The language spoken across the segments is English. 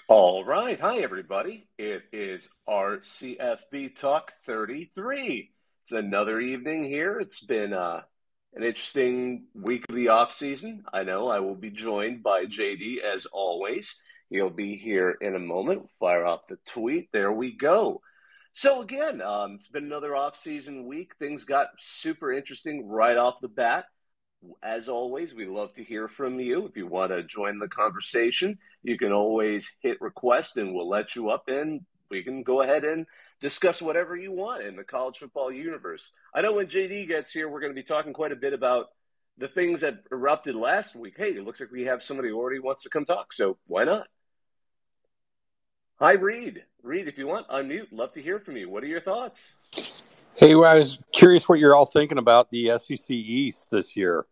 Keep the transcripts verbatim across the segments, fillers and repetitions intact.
All right. Hi, everybody. It is R C F B Talk thirty-three. It's another evening here. It's been uh, an interesting week of the off season. I know I will be joined by J D as always. He'll be here in a moment. We'll fire off the tweet. There we go. So again, um, it's been another off season week. Things got super interesting right off the bat. As always, we love to hear from you. If you want to join the conversation, you can always hit request and we'll let you up and we can go ahead and discuss whatever you want in the college football universe. I know when J D gets here, we're going to be talking quite a bit about the things that erupted last week. Hey, it looks like we have somebody who already wants to come talk, so why not? Hi, Reed. Reed, if you want, unmute. Love to hear from you. What are your thoughts? Hey, well, I was curious what you're all thinking about the S E C East this year.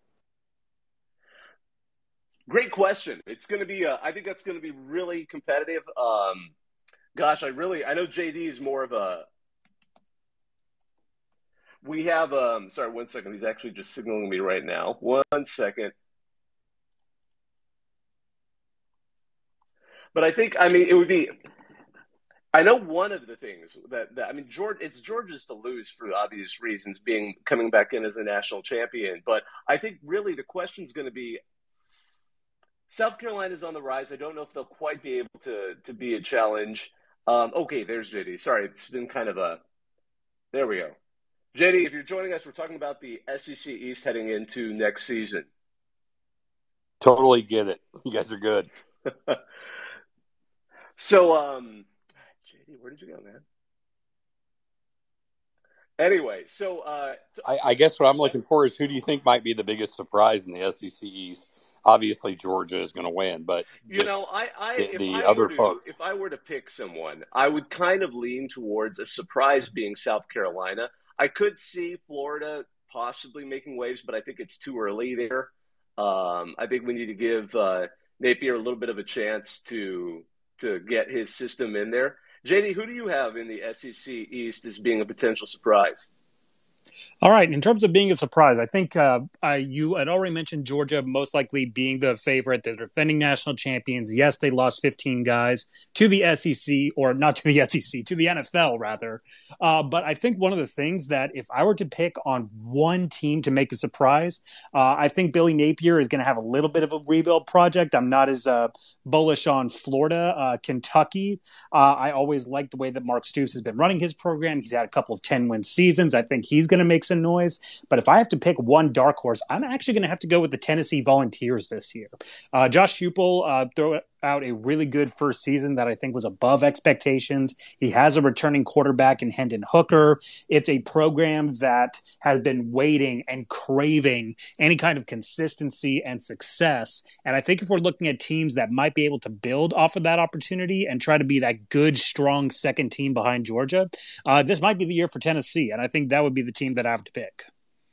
Great question. It's going to be, uh, I think that's going to be really competitive. Um, gosh, I really, I know J D is more of a, we have, um, sorry, one second. He's actually just signaling me right now. One second. But I think, I mean, it would be, I know one of the things that, that I mean, George, it's Georgia's to lose for obvious reasons, being coming back in as a national champion. But I think really the question is going to be, South Carolina's on the rise. I don't know if they'll quite be able to to be a challenge. Um, okay, there's J D. Sorry, it's been kind of a. There we go. J D, if you're joining us, we're talking about the S E C East heading into next season. Totally get it. You guys are good. So, um, J D, where did you go, man? Anyway, so uh, I, I guess what I'm looking for is who do you think might be the biggest surprise in the S E C East? Obviously, Georgia is going to win, but you know, I, I the, if the I other were to folks. if I were to pick someone, I would kind of lean towards a surprise being South Carolina. I could see Florida possibly making waves, but I think it's too early there. Um, I think we need to give uh, Napier a little bit of a chance to to get his system in there. J D, who do you have in the S E C East as being a potential surprise? All right. In terms of being a surprise, I think uh, I, you had already mentioned Georgia most likely being the favorite. They're defending national champions. Yes, they lost fifteen guys to the S E C, or not to the S E C, to the N F L, rather. Uh, but I think one of the things that if I were to pick on one team to make a surprise, uh, I think Billy Napier is going to have a little bit of a rebuild project. I'm not as uh, bullish on Florida. Uh, Kentucky, uh, I always liked the way that Mark Stoops has been running his program. He's had a couple of ten-win seasons. I think he's going to make some noise. But if I have to pick one dark horse, I'm actually going to have to go with the Tennessee Volunteers this year. Uh, Josh Heupel uh, threw out a really good first season that I think was above expectations. He has a returning quarterback in Hendon Hooker. It's a program that has been waiting and craving any kind of consistency and success. And I think if we're looking at teams that might be able to build off of that opportunity and try to be that good, strong second team behind Georgia, uh, this might be the year for Tennessee. And I think that would be the team that I have to pick.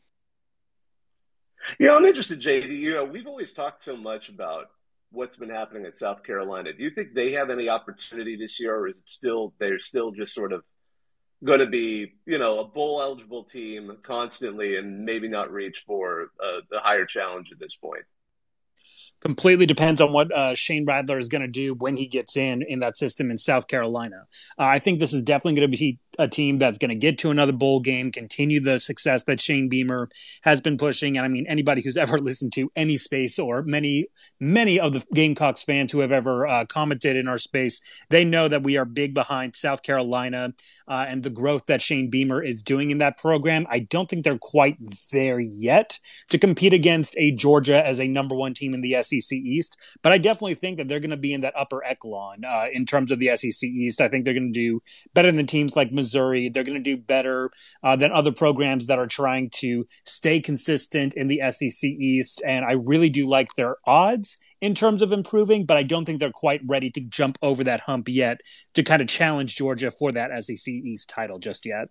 You know, I'm interested, J D. You know, we've always talked so much about what's been happening at South Carolina. Do you think they have any opportunity this year, or is it still they're still just sort of going to be, you know, a bowl eligible team constantly and maybe not reach for uh, the higher challenge at this point? Completely depends on what uh, Shane Radler is going to do when he gets in in that system in South Carolina. Uh, I think this is definitely going to be a team that's going to get to another bowl game, continue the success that Shane Beamer has been pushing. And I mean, anybody who's ever listened to any space or many, many of the Gamecocks fans who have ever uh, commented in our space, they know that we are big behind South Carolina uh, and the growth that Shane Beamer is doing in that program. I don't think they're quite there yet to compete against a Georgia as a number one team in the S E C East, but I definitely think that they're going to be in that upper echelon uh, in terms of the S E C East. I think they're going to do better than teams like Missouri. They're going to do better uh, than other programs that are trying to stay consistent in the S E C East, and I really do like their odds in terms of improving, but I don't think they're quite ready to jump over that hump yet to kind of challenge Georgia for that S E C East title just yet.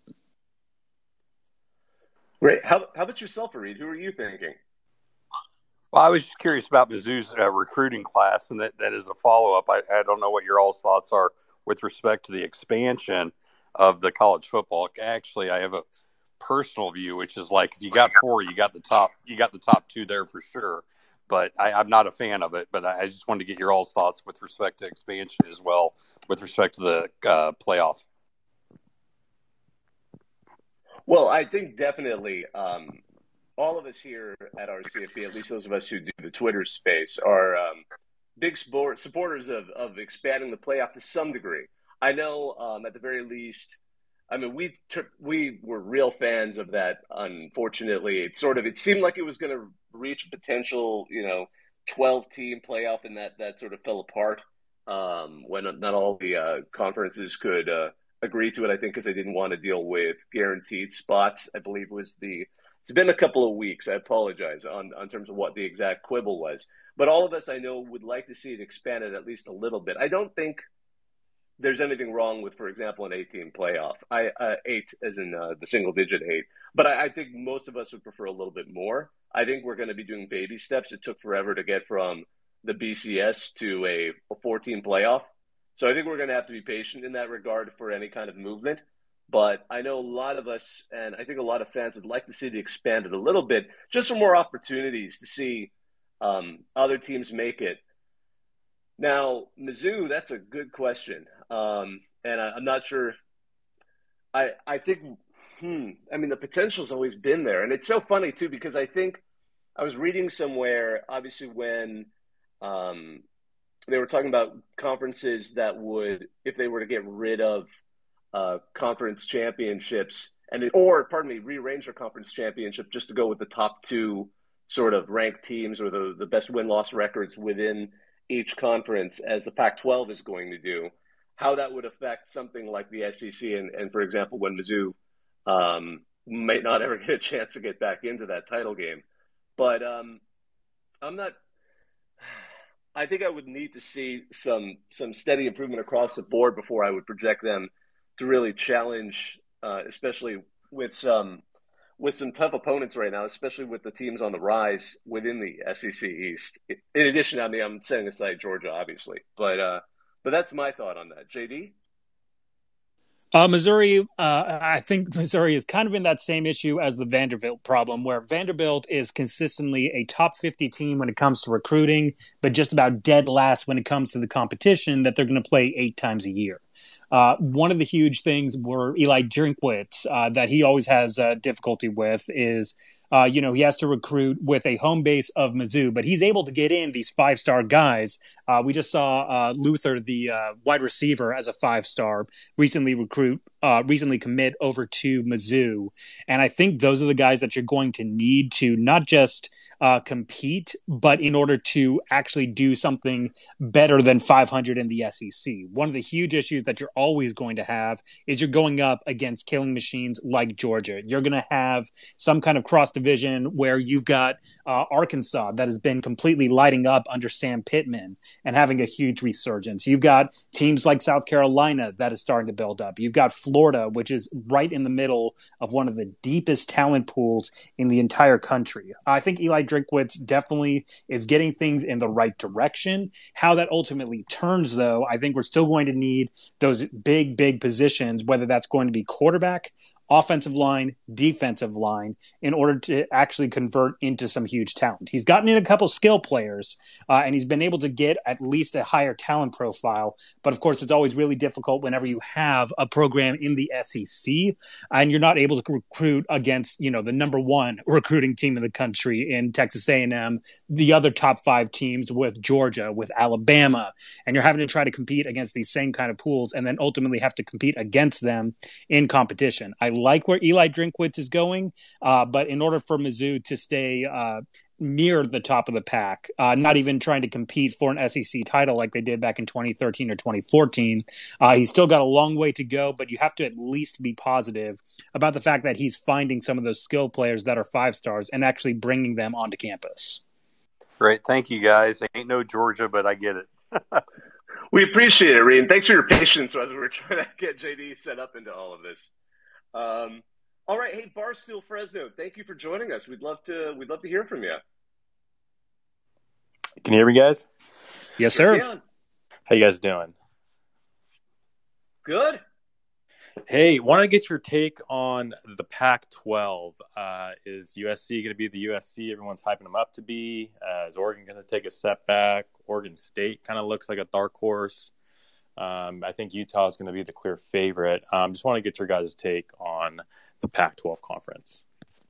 Great. How, how about yourself, Reed? Who are you thinking? Well, I was just curious about Mizzou's uh, recruiting class, and that, that is a follow-up. I, I don't know what your all's thoughts are with respect to the expansion of the college football. Actually, I have a personal view, which is like if you got four, you got the top, you got the top two there for sure. but I, I'm not a fan of it. But I, I just wanted to get your all's thoughts with respect to expansion as well, with respect to the uh, playoff. Well, I think definitely um, all of us here at R C F B, at least those of us who do the Twitter space, are um, big sport, supporters of, of expanding the playoff to some degree. I know um, at the very least, I mean, we took, we were real fans of that. Unfortunately, it sort of it seemed like it was going to reach a potential, you know, twelve team playoff, and that that sort of fell apart um, when not all the uh, conferences could uh, agree to it. I think because they didn't want to deal with guaranteed spots. I believe was the. It's been a couple of weeks. I apologize on on terms of what the exact quibble was, but all of us I know would like to see it expanded at least a little bit. I don't think there's anything wrong with, for example, an eight-team playoff. I uh, eight as in uh, the single-digit eight. But I, I think most of us would prefer a little bit more. I think we're going to be doing baby steps. It took forever to get from the B C S to a, a four-team playoff. So I think we're going to have to be patient in that regard for any kind of movement. But I know a lot of us, and I think a lot of fans would like to see it expanded a little bit, just for more opportunities to see um, other teams make it. Now, Mizzou, that's a good question. Um, and I, I'm not sure. I I think, hmm, I mean, the potential's always been there. And it's so funny, too, because I think I was reading somewhere, obviously, when um, they were talking about conferences that would, if they were to get rid of uh, conference championships, and it, or, pardon me, rearrange their conference championship just to go with the top two sort of ranked teams or the, the best win-loss records within each conference, as the Pac twelve is going to do, how that would affect something like the S E C. And, and for example, when Mizzou um, might not ever get a chance to get back into that title game. But um, I'm not – I think I would need to see some some steady improvement across the board before I would project them to really challenge, uh, especially with some – with some tough opponents right now, especially with the teams on the rise within the S E C East. In addition, I mean, I'm setting aside Georgia, obviously, but uh, but that's my thought on that. J D? Uh, Missouri, uh, I think Missouri is kind of in that same issue as the Vanderbilt problem, where Vanderbilt is consistently a top fifty team when it comes to recruiting, but just about dead last when it comes to the competition that they're going to play eight times a year. Uh, one of the huge things were Eli Drinkwitz uh, that he always has uh, difficulty with is, uh, you know, he has to recruit with a home base of Mizzou, but he's able to get in these five-star guys. Uh, we just saw uh, Luther, the uh, wide receiver, as a five-star, recently recruit, uh, recently commit over to Mizzou. And I think those are the guys that you're going to need to not just uh, compete, but in order to actually do something better than five hundred in the S E C. One of the huge issues that you're always going to have is you're going up against killing machines like Georgia. You're going to have some kind of cross division where you've got uh, Arkansas that has been completely lighting up under Sam Pittman and having a huge resurgence. You've got teams like South Carolina that is starting to build up. You've got Florida, which is right in the middle of one of the deepest talent pools in the entire country. I think Eli Drinkwitz definitely is getting things in the right direction. How that ultimately turns, though, I think we're still going to need those big, big positions, whether that's going to be quarterback, offensive line, defensive line, in order to actually convert into some huge talent. He's gotten in a couple skill players, uh, and he's been able to get at least a higher talent profile. But of course, it's always really difficult whenever you have a program in the S E C and you're not able to recruit against, you know, the number one recruiting team in the country in Texas A and M, the other top five teams with Georgia, with Alabama, and you're having to try to compete against these same kind of pools and then ultimately have to compete against them in competition. I like where Eli Drinkwitz is going, uh, but in order for Mizzou to stay uh, near the top of the pack, uh, not even trying to compete for an S E C title like they did back in twenty thirteen or twenty fourteen, uh, he's still got a long way to go, but you have to at least be positive about the fact that he's finding some of those skill players that are five stars and actually bringing them onto campus. Great. Thank you, guys. Ain't no Georgia, but I get it. We appreciate it, Reed. Thanks for your patience as we were trying to get J D set up into all of this. Um, all right, hey Barstool Fresno, thank you for joining us. We'd love to we'd love to hear from you. Can you hear me, guys? Yes, sir. Yeah. How you guys doing? Good. Hey, want to get your take on the Pac twelve. Uh, is U S C going to be the U S C everyone's hyping them up to be? Uh, is Oregon going to take a step back? Oregon State kind of looks like a dark horse. Um, I think Utah is going to be the clear favorite. Um, just want to get your guys' take on the Pac twelve conference.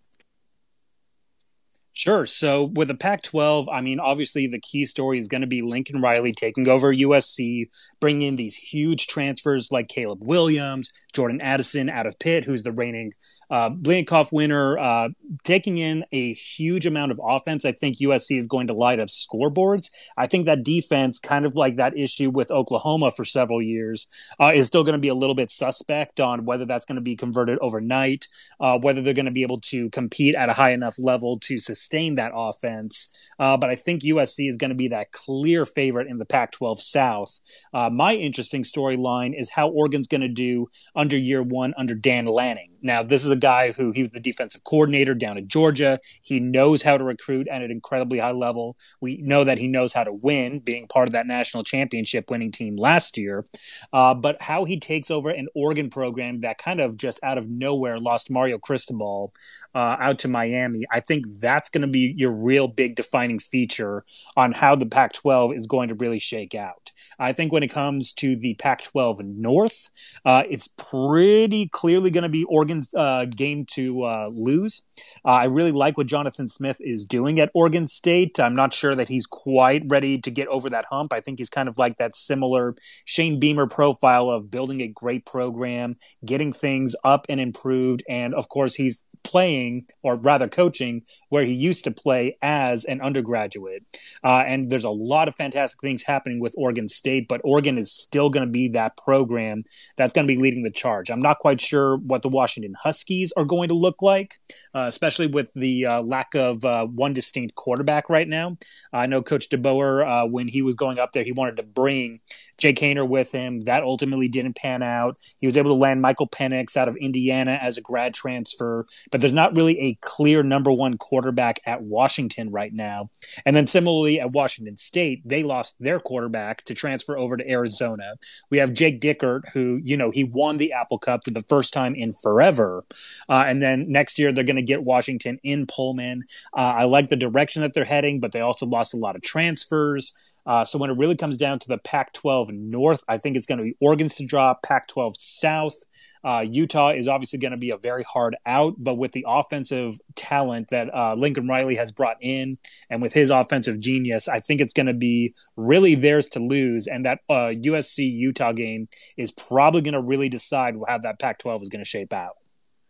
Sure. So with the Pac twelve, I mean, obviously the key story is going to be Lincoln Riley taking over U S C, bringing in these huge transfers like Caleb Williams, Jordan Addison out of Pitt, who's the reigning uh, Blankoff winner, uh, taking in a huge amount of offense. I think U S C is going to light up scoreboards. I think that defense, kind of like that issue with Oklahoma for several years, uh, is still going to be a little bit suspect on whether that's going to be converted overnight, uh, whether they're going to be able to compete at a high enough level to sustain that offense. Uh, but I think U S C is going to be that clear favorite in the Pac twelve South. Uh, my interesting storyline is how Oregon's going to do under year one under Dan Lanning. Now, this is a guy who he was the defensive coordinator down at Georgia. He knows how to recruit at an incredibly high level. We know that he knows how to win, being part of that national championship winning team last year. Uh, but how he takes over an Oregon program that kind of just out of nowhere lost Mario Cristobal uh, out to Miami, I think that's going to be your real big defining feature on how the Pac twelve is going to really shake out. I think when it comes to the Pac twelve North, uh, it's pretty clearly going to be Oregon's uh, game to uh, lose. Uh, I really like what Jonathan Smith is doing at Oregon State. I'm not sure that he's quite ready to get over that hump. I think he's kind of like that similar Shane Beamer profile of building a great program, getting things up and improved. And of course, he's playing, or rather coaching, where he used to play as an undergraduate. Uh, and there's a lot of fantastic things happening with Oregon State, but Oregon is still going to be that program that's going to be leading the charge. I'm not quite sure what the Washington Huskies are going to look like, uh, especially with the uh, lack of uh, one distinct quarterback right now. I know Coach DeBoer, uh, when he was going up there, he wanted to bring Jake Haener with him. That ultimately didn't pan out. He was able to land Michael Penix out of Indiana as a grad transfer, but there's not really a clear number one quarterback at Washington right now. And then similarly at Washington State, they lost their quarterback to transfer over to Arizona. We have Jake Dickert, who, you know, he won the Apple Cup for the first time in forever. Uh, and then next year they're going to get Washington in Pullman. Uh, I like the direction that they're heading, but they also lost a lot of transfers. Uh, so when it really comes down to the Pac twelve North, I think it's going to be Oregon's to drop, Pac twelve South. Uh, Utah is obviously going to be a very hard out, but with the offensive talent that uh, Lincoln Riley has brought in and with his offensive genius, I think it's going to be really theirs to lose. And that uh, U S C-Utah game is probably going to really decide how that Pac twelve is going to shape out.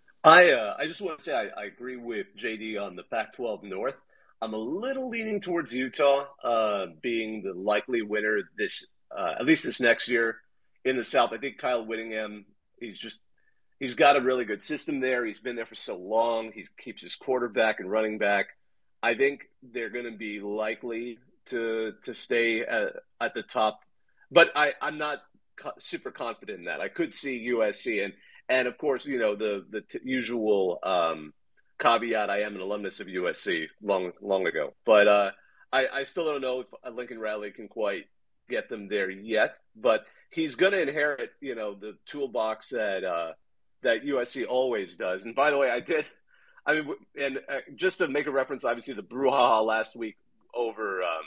I uh, I just want to say I, I agree with J D on the Pac twelve North. I'm a little leaning towards Utah uh, being the likely winner this, uh, at least this next year in the South. I think Kyle Whittingham, he's just, he's got a really good system there. He's been there for so long. He keeps his quarterback and running back. I think they're going to be likely to to stay at, at the top, but I, I'm not co- super confident in that. I could see U S C and and of course, you know, the the t- usual. Um, Caveat: I am an alumnus of U S C long, long ago, but uh, I, I still don't know if Lincoln Riley can quite get them there yet. But he's going to inherit, you know, the toolbox that uh, that U S C always does. And by the way, I did. I mean, and uh, just to make a reference, obviously the brouhaha last week over um,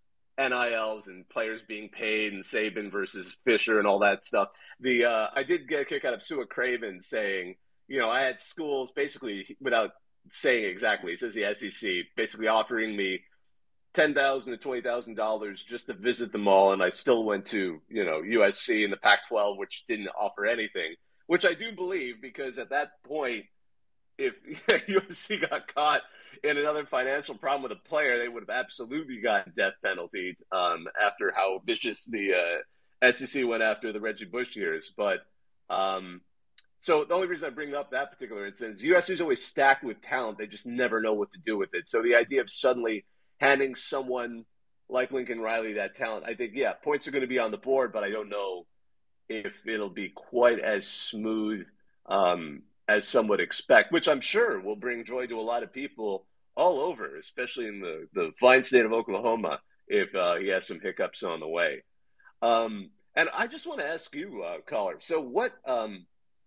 N I Ls and players being paid and Saban versus Fisher and all that stuff. The uh, I did get a kick out of Sua Craven saying, you know, I had schools basically, without saying exactly, it says the S E C, basically offering me ten thousand dollars to twenty thousand dollars just to visit them all, and I still went to, you know, U S C and the Pac twelve, which didn't offer anything, which I do believe, because at that point, if U S C got caught in another financial problem with a player, they would have absolutely gotten death penalty um, after how vicious the uh, S E C went after the Reggie Bush years. But um, – So the only reason I bring up that particular instance, U S C is always stacked with talent. They just never know what to do with it. So the idea of suddenly handing someone like Lincoln Riley that talent, I think, yeah, points are going to be on the board, but I don't know if it'll be quite as smooth um, as some would expect, which I'm sure will bring joy to a lot of people all over, especially in the, the fine state of Oklahoma, if uh, he has some hiccups on the way. Um, and I just want to ask you, uh, caller, so what um, –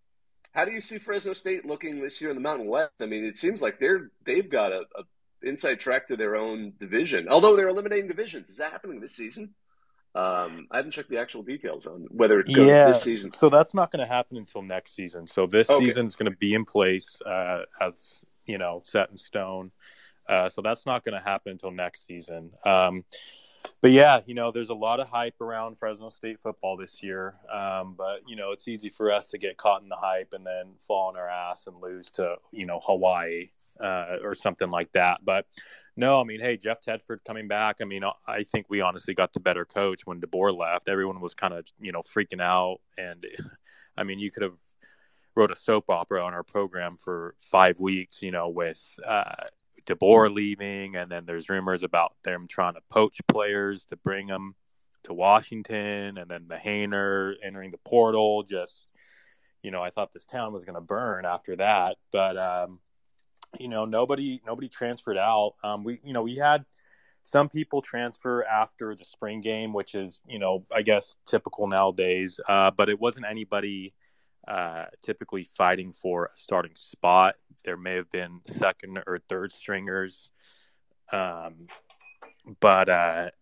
How do you see Fresno State looking this year in the Mountain West? I mean, it seems like they're they've got a, a inside track to their own division. Although they're eliminating divisions, is that happening this season? Um, I haven't checked the actual details on whether it goes Yeah, this season. so that's not going to happen until next season. So this Okay. season's going to be in place uh, as you know, set in stone. Uh, so that's not going to happen until next season. Um, but yeah, you know, there's a lot of hype around Fresno State football this year. Um, but you know, it's easy for us to get caught in the hype and then fall on our ass and lose to you know Hawaii uh, or something like that. But no, I mean, hey, Jeff Tedford coming back. I mean, I think we honestly got the better coach when DeBoer left. Everyone was kind of, you know, freaking out. And, I mean, you could have wrote a soap opera on our program for five weeks, you know, with uh, DeBoer leaving. And then there's rumors about them trying to poach players to bring them to Washington. And then the Hainer entering the portal. Just, you know, I thought this town was going to burn after that. But, um, you know, nobody nobody transferred out. Um, we, you know, we had some people transfer after the spring game, which is, you know, I guess typical nowadays. Uh, but it wasn't anybody uh, typically fighting for a starting spot. There may have been second or third stringers. Um, but, uh,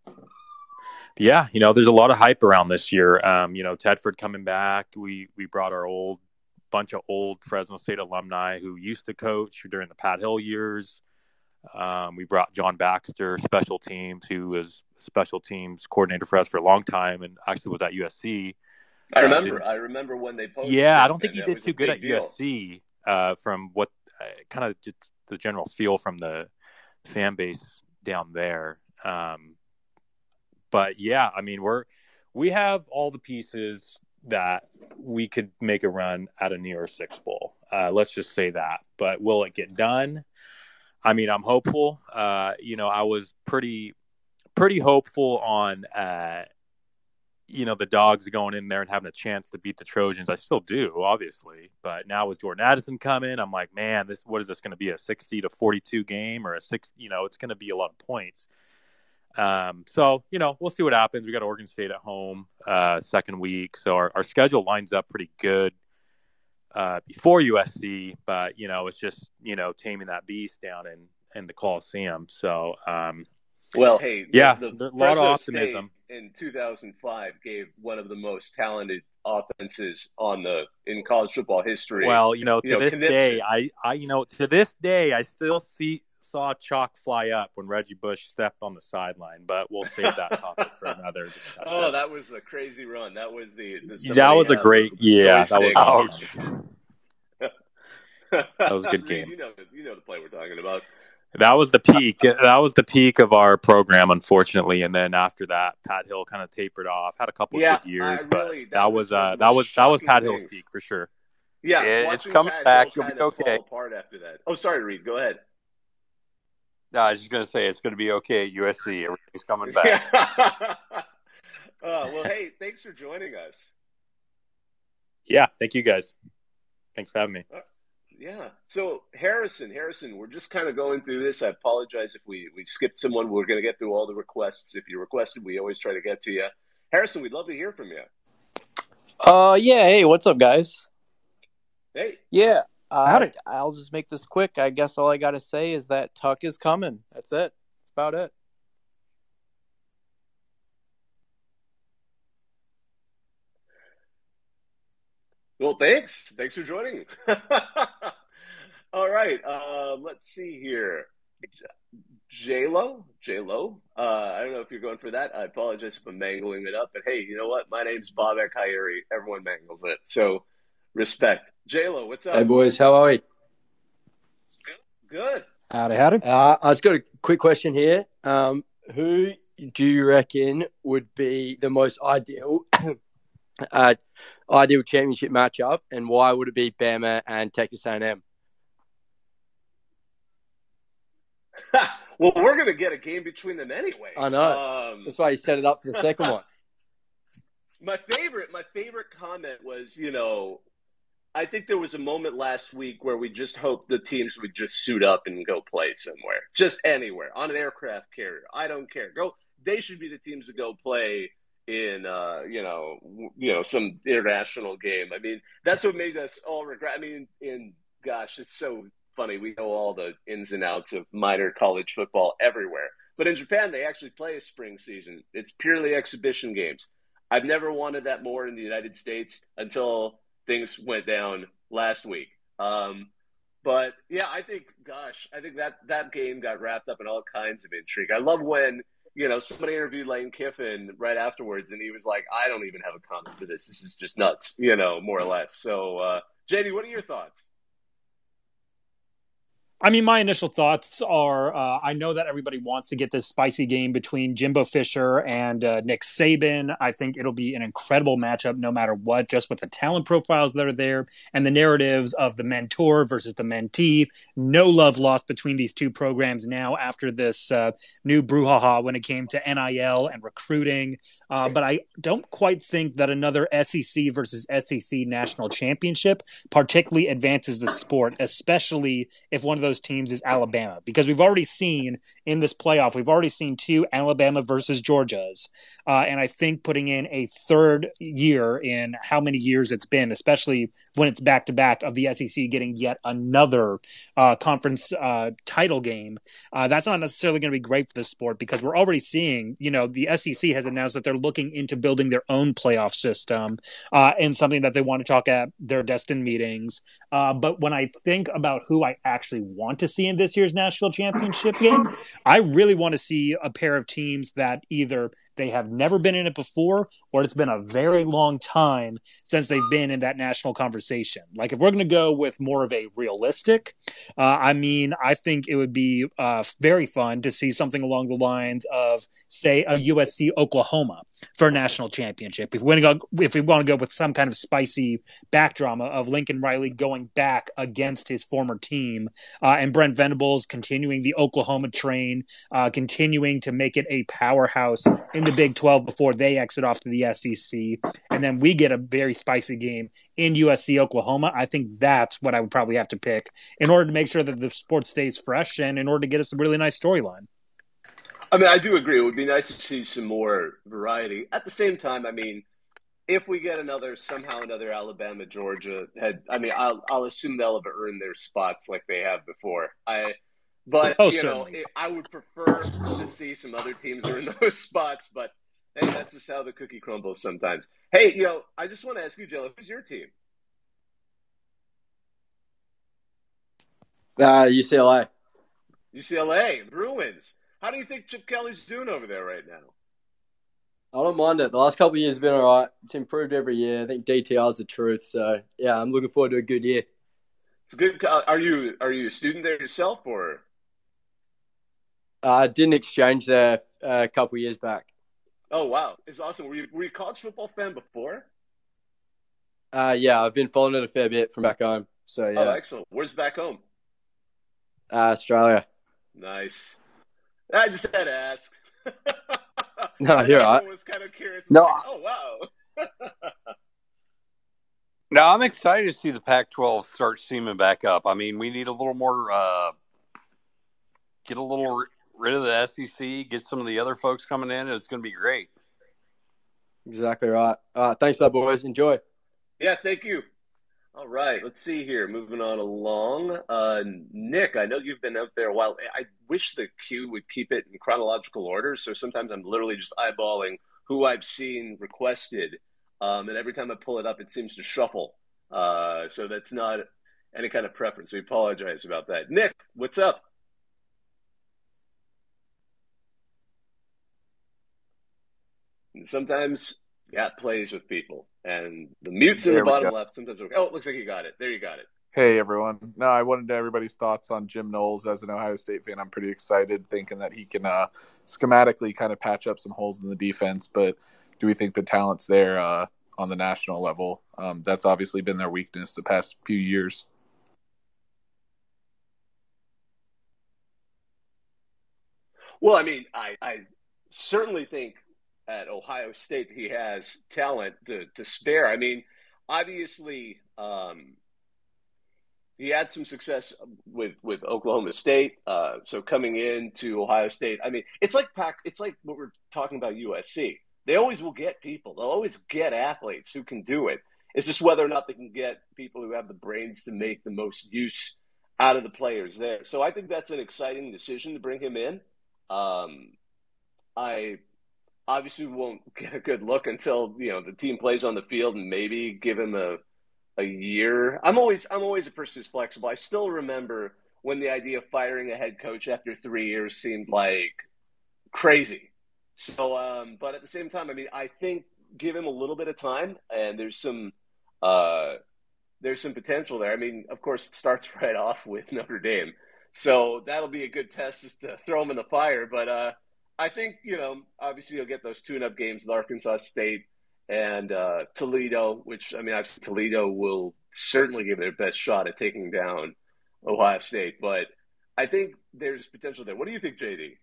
yeah, you know, there's a lot of hype around this year. Um, you know, Tedford coming back. We we brought our old bunch of old Fresno State alumni who used to coach during the Pat Hill years. Um, we brought John Baxter, special teams, who was special teams coordinator for us for a long time and actually was at U S C. I remember. Uh, I remember when they posted. Yeah, I don't think he did too good at deal. U S C uh, from what uh, kind of just the general feel from the fan base down there. Um, but yeah, I mean, we're we have all the pieces that we could make a run at a New Year's Six Bowl. Uh, let's just say that. But will it get done? I mean, I'm hopeful. Uh, you know, I was pretty, pretty hopeful on, uh, you know, the Dogs going in there and having a chance to beat the Trojans. I still do, obviously. But now with Jordan Addison coming, I'm like, man, this what is this going to be, a sixty to forty-two game or a six? You know, it's going to be a lot of points. Um, so, you know, we'll see what happens. We got Oregon State at home, uh, second week. So our, our schedule lines up pretty good, uh, before U S C, but, you know, it's just, you know, taming that beast down in, in the Coliseum. So, um, well, hey, yeah, the, the a lot of Fresno optimism. State in two thousand five gave one of the most talented offenses on the, in college football history. Well, you know, to you know, this conniption. day, I, I, you know, to this day, I still see, saw chalk fly up when Reggie Bush stepped on the sideline, but we'll save that topic for another discussion. Oh, that was a crazy run. That was the, the that was a great, yeah, that was awesome. That was a good game. You know, you know the play we're talking about. That was the peak. That was the peak of our program, unfortunately. And then after that, Pat Hill kind of tapered off. Had a couple yeah, of good years, really, but that, that was uh, that was that was Pat Hill's peak for sure. Yeah, yeah it's watching coming Pat back. Hill You'll be kind of okay. fall apart after that. Oh, sorry, Reed. Go ahead. No, I was just going to say it's going to be okay at U S C. Everything's coming back. uh, well, hey, thanks for joining us. Yeah, thank you guys. Thanks for having me. Uh, yeah. So Harrison, Harrison, we're just kind of going through this. I apologize if we, we skipped someone. We're going to get through all the requests. If you requested, we always try to get to you. Harrison, we'd love to hear from you. Uh, yeah. Hey, what's up, guys? Hey. Yeah. Uh, I'll just make this quick. I guess all I got to say is that Tuck is coming. That's it. That's about it. Well, thanks. Thanks for joining. All right. Um, let's see here. J-Lo? J-Lo? Uh, I don't know if you're going for that. I apologize if I'm mangling it up. But, hey, you know what? My name's Bob Ekayeri. Everyone mangles it. So, respect. J-Lo, what's up? Hey, boys. How are we? Good. Howdy, howdy. Uh, I just got a quick question here. Um, who do you reckon would be the most ideal uh, ideal championship matchup, and why would it be Bama and Texas A and M? Well, we're going to get a game between them anyway. I know. Um, That's why you set it up for the second one. My favorite, my favorite comment was, you know, I think there was a moment last week where we just hoped the teams would just suit up and go play somewhere, just anywhere, on an aircraft carrier. I don't care. Go. They should be the teams to go play in uh, you know you know some international game. I mean, that's what made us all regret. I mean, in gosh, it's so funny. We know all the ins and outs of minor college football everywhere, but in Japan they actually play a spring season. It's purely exhibition games. I've never wanted that more in the United States until things went down last week. Um, but yeah, I think, gosh, I think that that game got wrapped up in all kinds of intrigue. I love when, you know, somebody interviewed Lane Kiffin right afterwards, and he was like, I don't even have a comment for this. This is just nuts, you know, more or less. So, uh, J D, what are your thoughts? I mean, my initial thoughts are uh, I know that everybody wants to get this spicy game between Jimbo Fisher and uh, Nick Saban. I think it'll be an incredible matchup no matter what, just with the talent profiles that are there and the narratives of the mentor versus the mentee. No love lost between these two programs now after this uh, new brouhaha when it came to N I L and recruiting. Uh, but I don't quite think that another S E C versus S E C national championship particularly advances the sport, especially if one of those teams is Alabama, because we've already seen in this playoff, we've already seen two Alabama versus Georgias. Uh, and I think putting in a third year in how many years it's been, especially when it's back to back of the S E C getting yet another uh, conference uh, title game, uh, that's not necessarily going to be great for the sport, because we're already seeing, you know, the S E C has announced that they're looking into building their own playoff system uh, and something that they want to talk at their Destin meetings. Uh, but when I think about who I actually want to see in this year's national championship game, I really want to see a pair of teams that either they have never been in it before, or it's been a very long time since they've been in that national conversation. Like, if we're going to go with more of a realistic, uh, I mean, I think it would be uh, very fun to see something along the lines of, say, a U S C Oklahoma for a national championship. If we want to go, if we want to go with some kind of spicy back drama of Lincoln Riley going back against his former team, uh, and Brent Venables continuing the Oklahoma train, uh, continuing to make it a powerhouse in the Big twelve before they exit off to the S E C, and then we get a very spicy game in U S C Oklahoma. I think that's what I would probably have to pick in order to make sure that the sport stays fresh and in order to get us a really nice storyline. I mean, I do agree. It would be nice to see some more variety. At the same time, I mean, if we get another, somehow another Alabama, Georgia, had, I mean, I'll, I'll assume they'll have earned their spots like they have before. I, but, oh, you certainly. know, it, I would prefer to see some other teams that are in those spots, but hey, that's just how the cookie crumbles sometimes. Hey, you know, I just want to ask you, Jello, who's your team? Uh, U C L A. U C L A, Bruins. How do you think Chip Kelly's doing over there right now? I don't mind it. The last couple of years have been all right. It's improved every year. I think D T R is the truth. So, yeah, I'm looking forward to a good year. It's good. Are you are you a student there yourself, or? Uh, I did an exchange there uh, a couple of years back. Oh, wow. It's awesome. Were you, were you a college football fan before? Uh, yeah, I've been following it a fair bit from back home. So, yeah. Oh, excellent. Where's back home? Uh, Australia. Nice. I just had to ask. No, you're right. I was kind of curious. No, like, oh, wow. No, I'm excited to see the Pac twelve start steaming back up. I mean, we need a little more, uh, get a little rid of the S E C, get some of the other folks coming in, and it's going to be great. Exactly right. All right, thanks for that, boys. Enjoy. Yeah, thank you. All right, let's see here. Moving on along. Uh, Nick, I know you've been out there a while. I wish the queue would keep it in chronological order, so sometimes I'm literally just eyeballing who I've seen requested. Um, and every time I pull it up, it seems to shuffle. Uh, so that's not any kind of preference. We apologize about that. Nick, what's up? And sometimes, yeah, it plays with people. And the mute's in There the we bottom go. left. Sometimes, oh, it looks like you got it. There you got it. Hey, everyone. No, I wanted to everybody's thoughts on Jim Knowles. As an Ohio State fan, I'm pretty excited, thinking that he can uh, schematically kind of patch up some holes in the defense. But do we think the talent's there uh, on the national level? Um, that's obviously been their weakness the past few years. Well, I mean, I, I certainly think at Ohio State he has talent to, to spare. I mean, obviously, um, he had some success with, with Oklahoma State. Uh, so coming into Ohio State, I mean, it's like Pac, it's like what we're talking about U S C. they always will get people. They'll always get athletes who can do it. It's just whether or not they can get people who have the brains to make the most use out of the players there. So I think that's an exciting decision to bring him in. Um, I obviously won't get a good look until, you know, the team plays on the field and maybe give him a a year. I'm always I'm always a person who's flexible. I still remember when the idea of firing a head coach after three years seemed like crazy. So, um, but at the same time, I mean, I think give him a little bit of time, and there's some uh, there's some potential there. I mean, of course, it starts right off with Notre Dame, so that'll be a good test just to throw him in the fire. But uh, I think, you know, obviously you'll get those tune-up games with Arkansas State and uh, Toledo, which, I mean, I've seen Toledo will certainly give their best shot at taking down Ohio State. But I think there's potential there. What do you think, J D?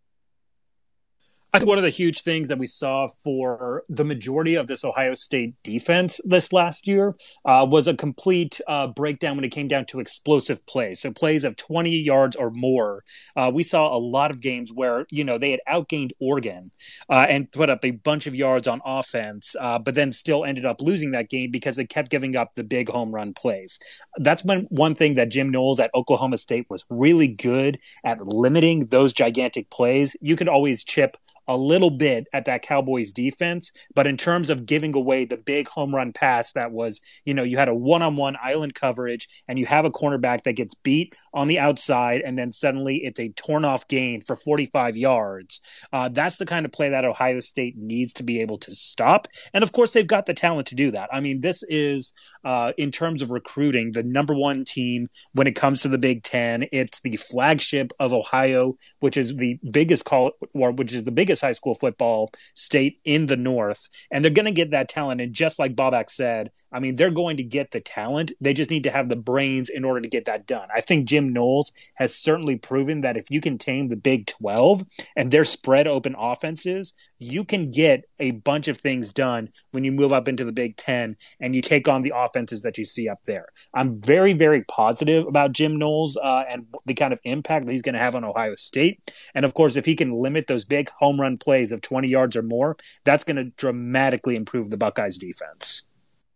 I think one of the huge things that we saw for the majority of this Ohio State defense this last year uh, was a complete uh, breakdown when it came down to explosive plays. So plays of twenty yards or more. Uh, we saw a lot of games where, you know, they had outgained Oregon uh, and put up a bunch of yards on offense, uh, but then still ended up losing that game because they kept giving up the big home run plays. That's been one thing that Jim Knowles at Oklahoma State was really good at, limiting those gigantic plays. You could always chip a little bit at that Cowboys defense, but in terms of giving away the big home run pass that was, you know, you had a one-on-one island coverage and you have a cornerback that gets beat on the outside and then suddenly it's a torn-off gain for forty-five yards. Uh, that's the kind of play that Ohio State needs to be able to stop. And of course, they've got the talent to do that. I mean, this is, uh, in terms of recruiting, the number one team when it comes to the Big Ten. It's the flagship of Ohio, which is the biggest call, or which is the biggest high school football state in the North, and they're going to get that talent. And just like Bobak said, I mean, they're going to get the talent. They just need to have the brains in order to get that done. I think Jim Knowles has certainly proven that if you can tame the Big twelve and their spread open offenses, you can get a bunch of things done when you move up into the Big Ten and you take on the offenses that you see up there. I'm very, very positive about Jim Knowles uh, and the kind of impact that he's going to have on Ohio State. And of course, if he can limit those big home run plays of twenty yards or more, that's going to dramatically improve the Buckeyes defense.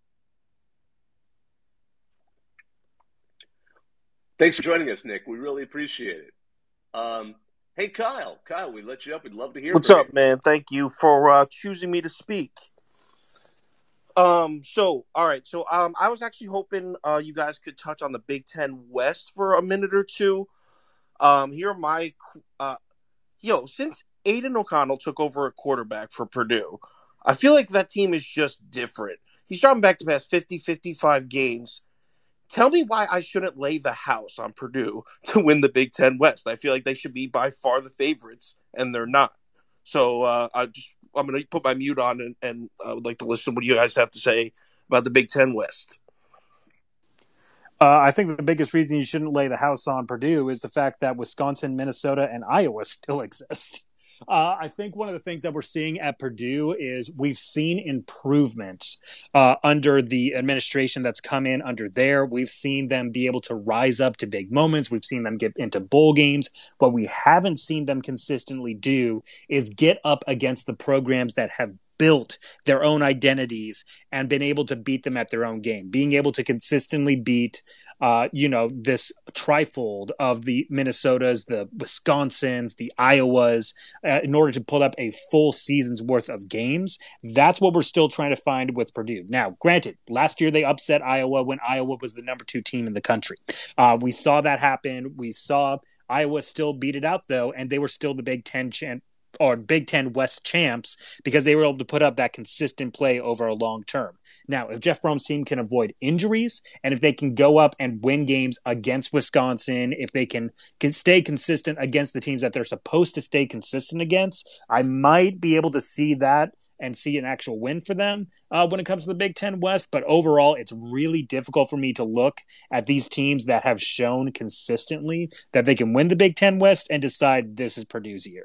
Thanks for joining us, Nick. We really appreciate it. Um, hey, Kyle. Kyle, we let you up. We'd love to hear What's from up, you. man? Thank you for uh, choosing me to speak. Um, so, all right. So, um, I was actually hoping uh, you guys could touch on the Big Ten West for a minute or two. Um, here are my, uh, yo, since Aiden O'Connell took over at quarterback for Purdue, I feel like that team is just different. He's dropping back to past fifty, fifty-five games. Tell me why I shouldn't lay the house on Purdue to win the Big Ten West. I feel like they should be by far the favorites, and they're not. So uh, I just, I'm going to put my mute on, and, and I would like to listen to what you guys have to say about the Big Ten West. Uh, I think the biggest reason you shouldn't lay the house on Purdue is the fact that Wisconsin, Minnesota, and Iowa still exist. Uh, I think one of the things that we're seeing at Purdue is we've seen improvements uh, under the administration that's come in under there. We've seen them be able to rise up to big moments. We've seen them get into bowl games. What we haven't seen them consistently do is get up against the programs that have built their own identities and been able to beat them at their own game. Being able to consistently beat, uh, you know, this trifold of the Minnesotas, the Wisconsins, the Iowas, uh, in order to pull up a full season's worth of games. That's what we're still trying to find with Purdue. Now, granted, last year they upset Iowa when Iowa was the number two team in the country. Uh, we saw that happen. We saw Iowa still beat it out, though, and they were still the Big Ten champ. Or Big Ten West champs because they were able to put up that consistent play over a long term. Now, if Jeff Brohm's team can avoid injuries and if they can go up and win games against Wisconsin, if they can, can stay consistent against the teams that they're supposed to stay consistent against, I might be able to see that and see an actual win for them uh, when it comes to the Big Ten West. But overall, it's really difficult for me to look at these teams that have shown consistently that they can win the Big Ten West and decide this is Purdue's year.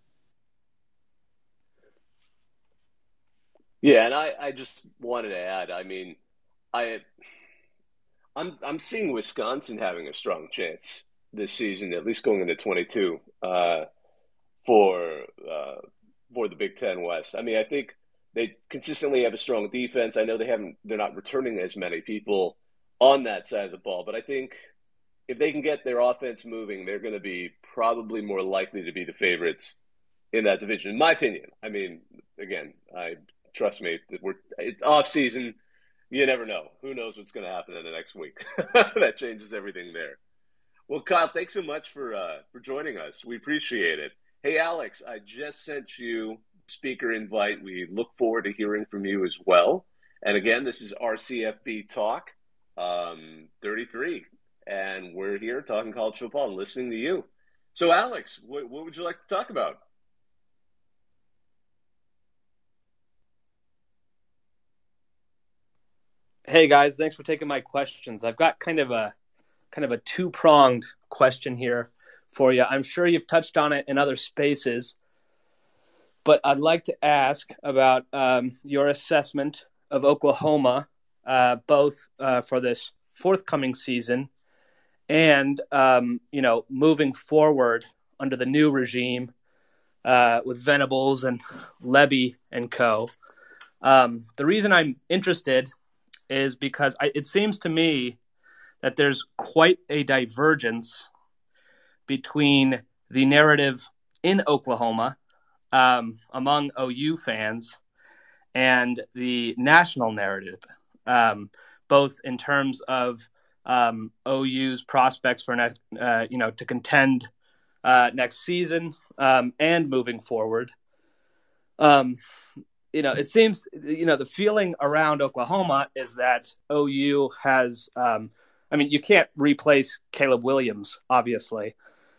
Yeah, and I, I just wanted to add, I mean, I, I'm I'm seeing Wisconsin having a strong chance this season, at least going into twenty-two, uh, for uh, for the Big Ten West. I mean, I think they consistently have a strong defense. I know they haven't, they're not returning as many people on that side of the ball, but I think if they can get their offense moving, they're going to be probably more likely to be the favorites in that division, in my opinion. I mean, again, I trust me, we're it's off season. You never know. Who knows what's going to happen in the next week? That changes everything there. Well, Kyle, thanks so much for uh, for joining us. We appreciate it. Hey, Alex, I just sent you speaker invite. We look forward to hearing from you as well. And again, this is R C F B Talk um, thirty-three, and we're here talking college football and listening to you. So, Alex, what, what would you like to talk about? Hey guys, thanks for taking my questions. I've got kind of a kind of a two-pronged question here for you. I'm sure you've touched on it in other spaces, but I'd like to ask about um, your assessment of Oklahoma, uh, both uh, for this forthcoming season and um, you know, moving forward under the new regime uh, with Venables and Lebby and co. Um, the reason I'm interested is because I, it seems to me that there's quite a divergence between the narrative in Oklahoma um, among O U fans and the national narrative, um, both in terms of um, O U's prospects for next, uh, you know, to contend uh, next season um, and moving forward. Um, You know, it seems, you know, the feeling around Oklahoma is that O U has, um, I mean, you can't replace Caleb Williams, obviously.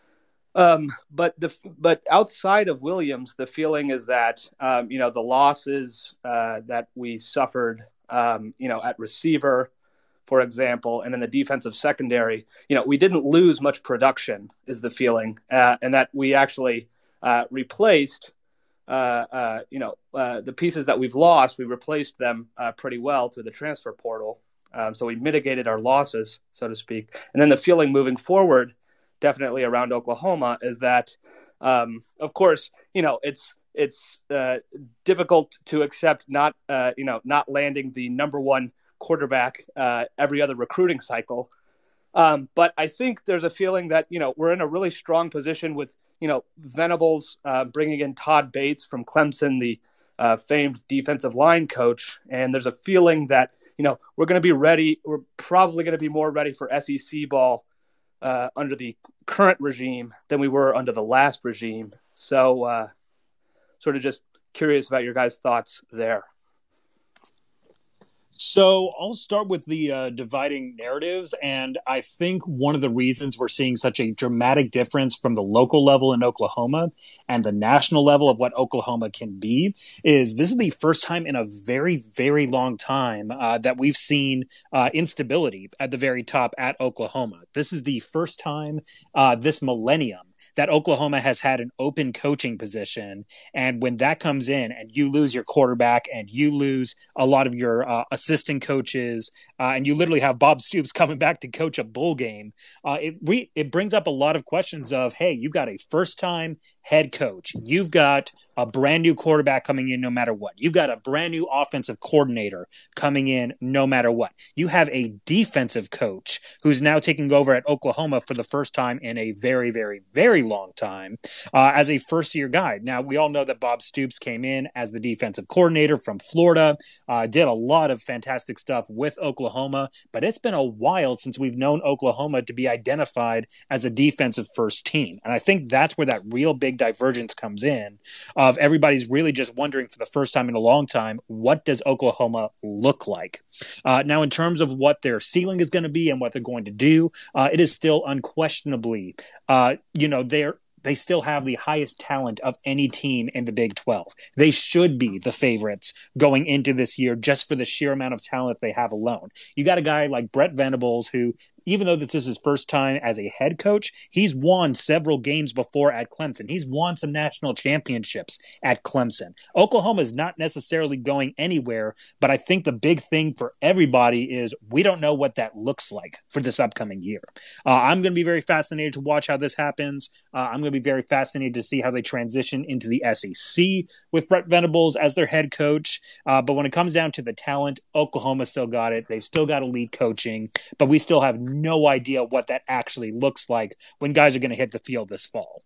Um, but the but outside of Williams, the feeling is that, um, you know, the losses uh, that we suffered, um, you know, at receiver, for example, and in the defensive secondary, you know, we didn't lose much production is the feeling, uh, and that we actually uh, replaced Uh, uh, you know, uh, the pieces that we've lost, we replaced them uh, pretty well through the transfer portal. Um, so we mitigated our losses, so to speak. And then the feeling moving forward, definitely around Oklahoma, is that, um, of course, you know, it's it's uh, difficult to accept not, uh, you know, not landing the number one quarterback uh, every other recruiting cycle. Um, but I think there's a feeling that, you know, we're in a really strong position with, you know, Venables uh, bringing in Todd Bates from Clemson, the uh, famed defensive line coach. And there's a feeling that, you know, we're going to be ready. We're probably going to be more ready for S E C ball uh, under the current regime than we were under the last regime. So uh, sort of just curious about your guys' thoughts there. So I'll start with the uh, dividing narratives, and I think one of the reasons we're seeing such a dramatic difference from the local level in Oklahoma and the national level of what Oklahoma can be is this is the first time in a very, very long time uh, that we've seen uh, instability at the very top at Oklahoma. This is the first time uh, this millennium that Oklahoma has had an open coaching position. And when that comes in and you lose your quarterback and you lose a lot of your uh, assistant coaches uh, and you literally have Bob Stoops coming back to coach a bowl game, uh, it, re- it brings up a lot of questions of, hey, you've got a first-time head coach. You've got a brand new quarterback coming in no matter what. You've got a brand new offensive coordinator coming in no matter what. You have a defensive coach who's now taking over at Oklahoma for the first time in a very, very, very long time uh, as a first-year guy. Now, we all know that Bob Stoops came in as the defensive coordinator from Florida, uh, did a lot of fantastic stuff with Oklahoma, but it's been a while since we've known Oklahoma to be identified as a defensive first team. And I think that's where that real big divergence comes in of everybody's really just wondering for the first time in a long time, what does Oklahoma look like? Uh, now, in terms of what their ceiling is going to be and what they're going to do, uh, it is still unquestionably, uh, you know, they're they still have the highest talent of any team in the Big twelve. They should be the favorites going into this year just for the sheer amount of talent they have alone. You got a guy like Brett Venables who, even though this is his first time as a head coach, he's won several games before at Clemson. He's won some national championships at Clemson. Oklahoma is not necessarily going anywhere, but I think the big thing for everybody is we don't know what that looks like for this upcoming year. Uh, I'm going to be very fascinated to watch how this happens. Uh, I'm going to be very fascinated to see how they transition into the S E C with Brett Venables as their head coach. Uh, but when it comes down to the talent, Oklahoma still got it. They've still got elite coaching, but we still have no idea what that actually looks like when guys are going to hit the field this fall.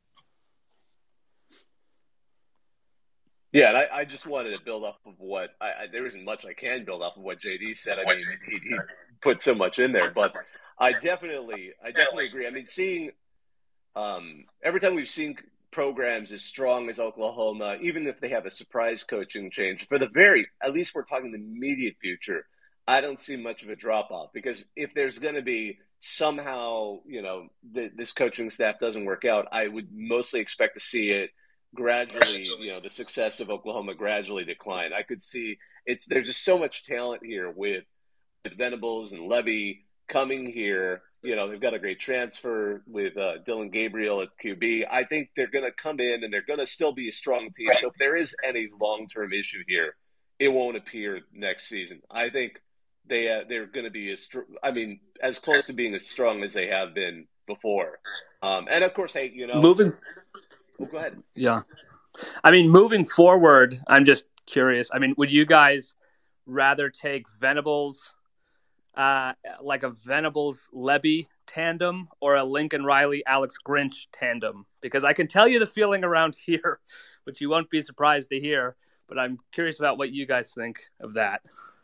Yeah, and I, I just wanted to build off of what I, I, there isn't much I can build off of what J D said. I mean, he, he put so much in there, but I definitely, I definitely agree. I mean, seeing um, every time we've seen programs as strong as Oklahoma, even if they have a surprise coaching change, for the very, at least we're talking the immediate future, I don't see much of a drop off, because if there's going to be somehow, you know, th- this coaching staff doesn't work out, I would mostly expect to see it gradually, you know, the success of Oklahoma gradually decline. I could see it's, there's just so much talent here with, with Venables and Levy coming here. You know, they've got a great transfer with uh, Dylan Gabriel at Q B. I think they're going to come in and they're going to still be a strong team. So if there is any long-term issue here, it won't appear next season. I think they, uh, they're going to be as, I mean, as close to being as strong as they have been before. Um, and of course, hey, you know, moving. Oh, go ahead. Yeah. I mean, moving forward, I'm just curious. I mean, would you guys rather take Venables, uh, like a Venables Levy tandem, or a Lincoln Riley Alex Grinch tandem? Because I can tell you the feeling around here, which you won't be surprised to hear, but I'm curious about what you guys think of that.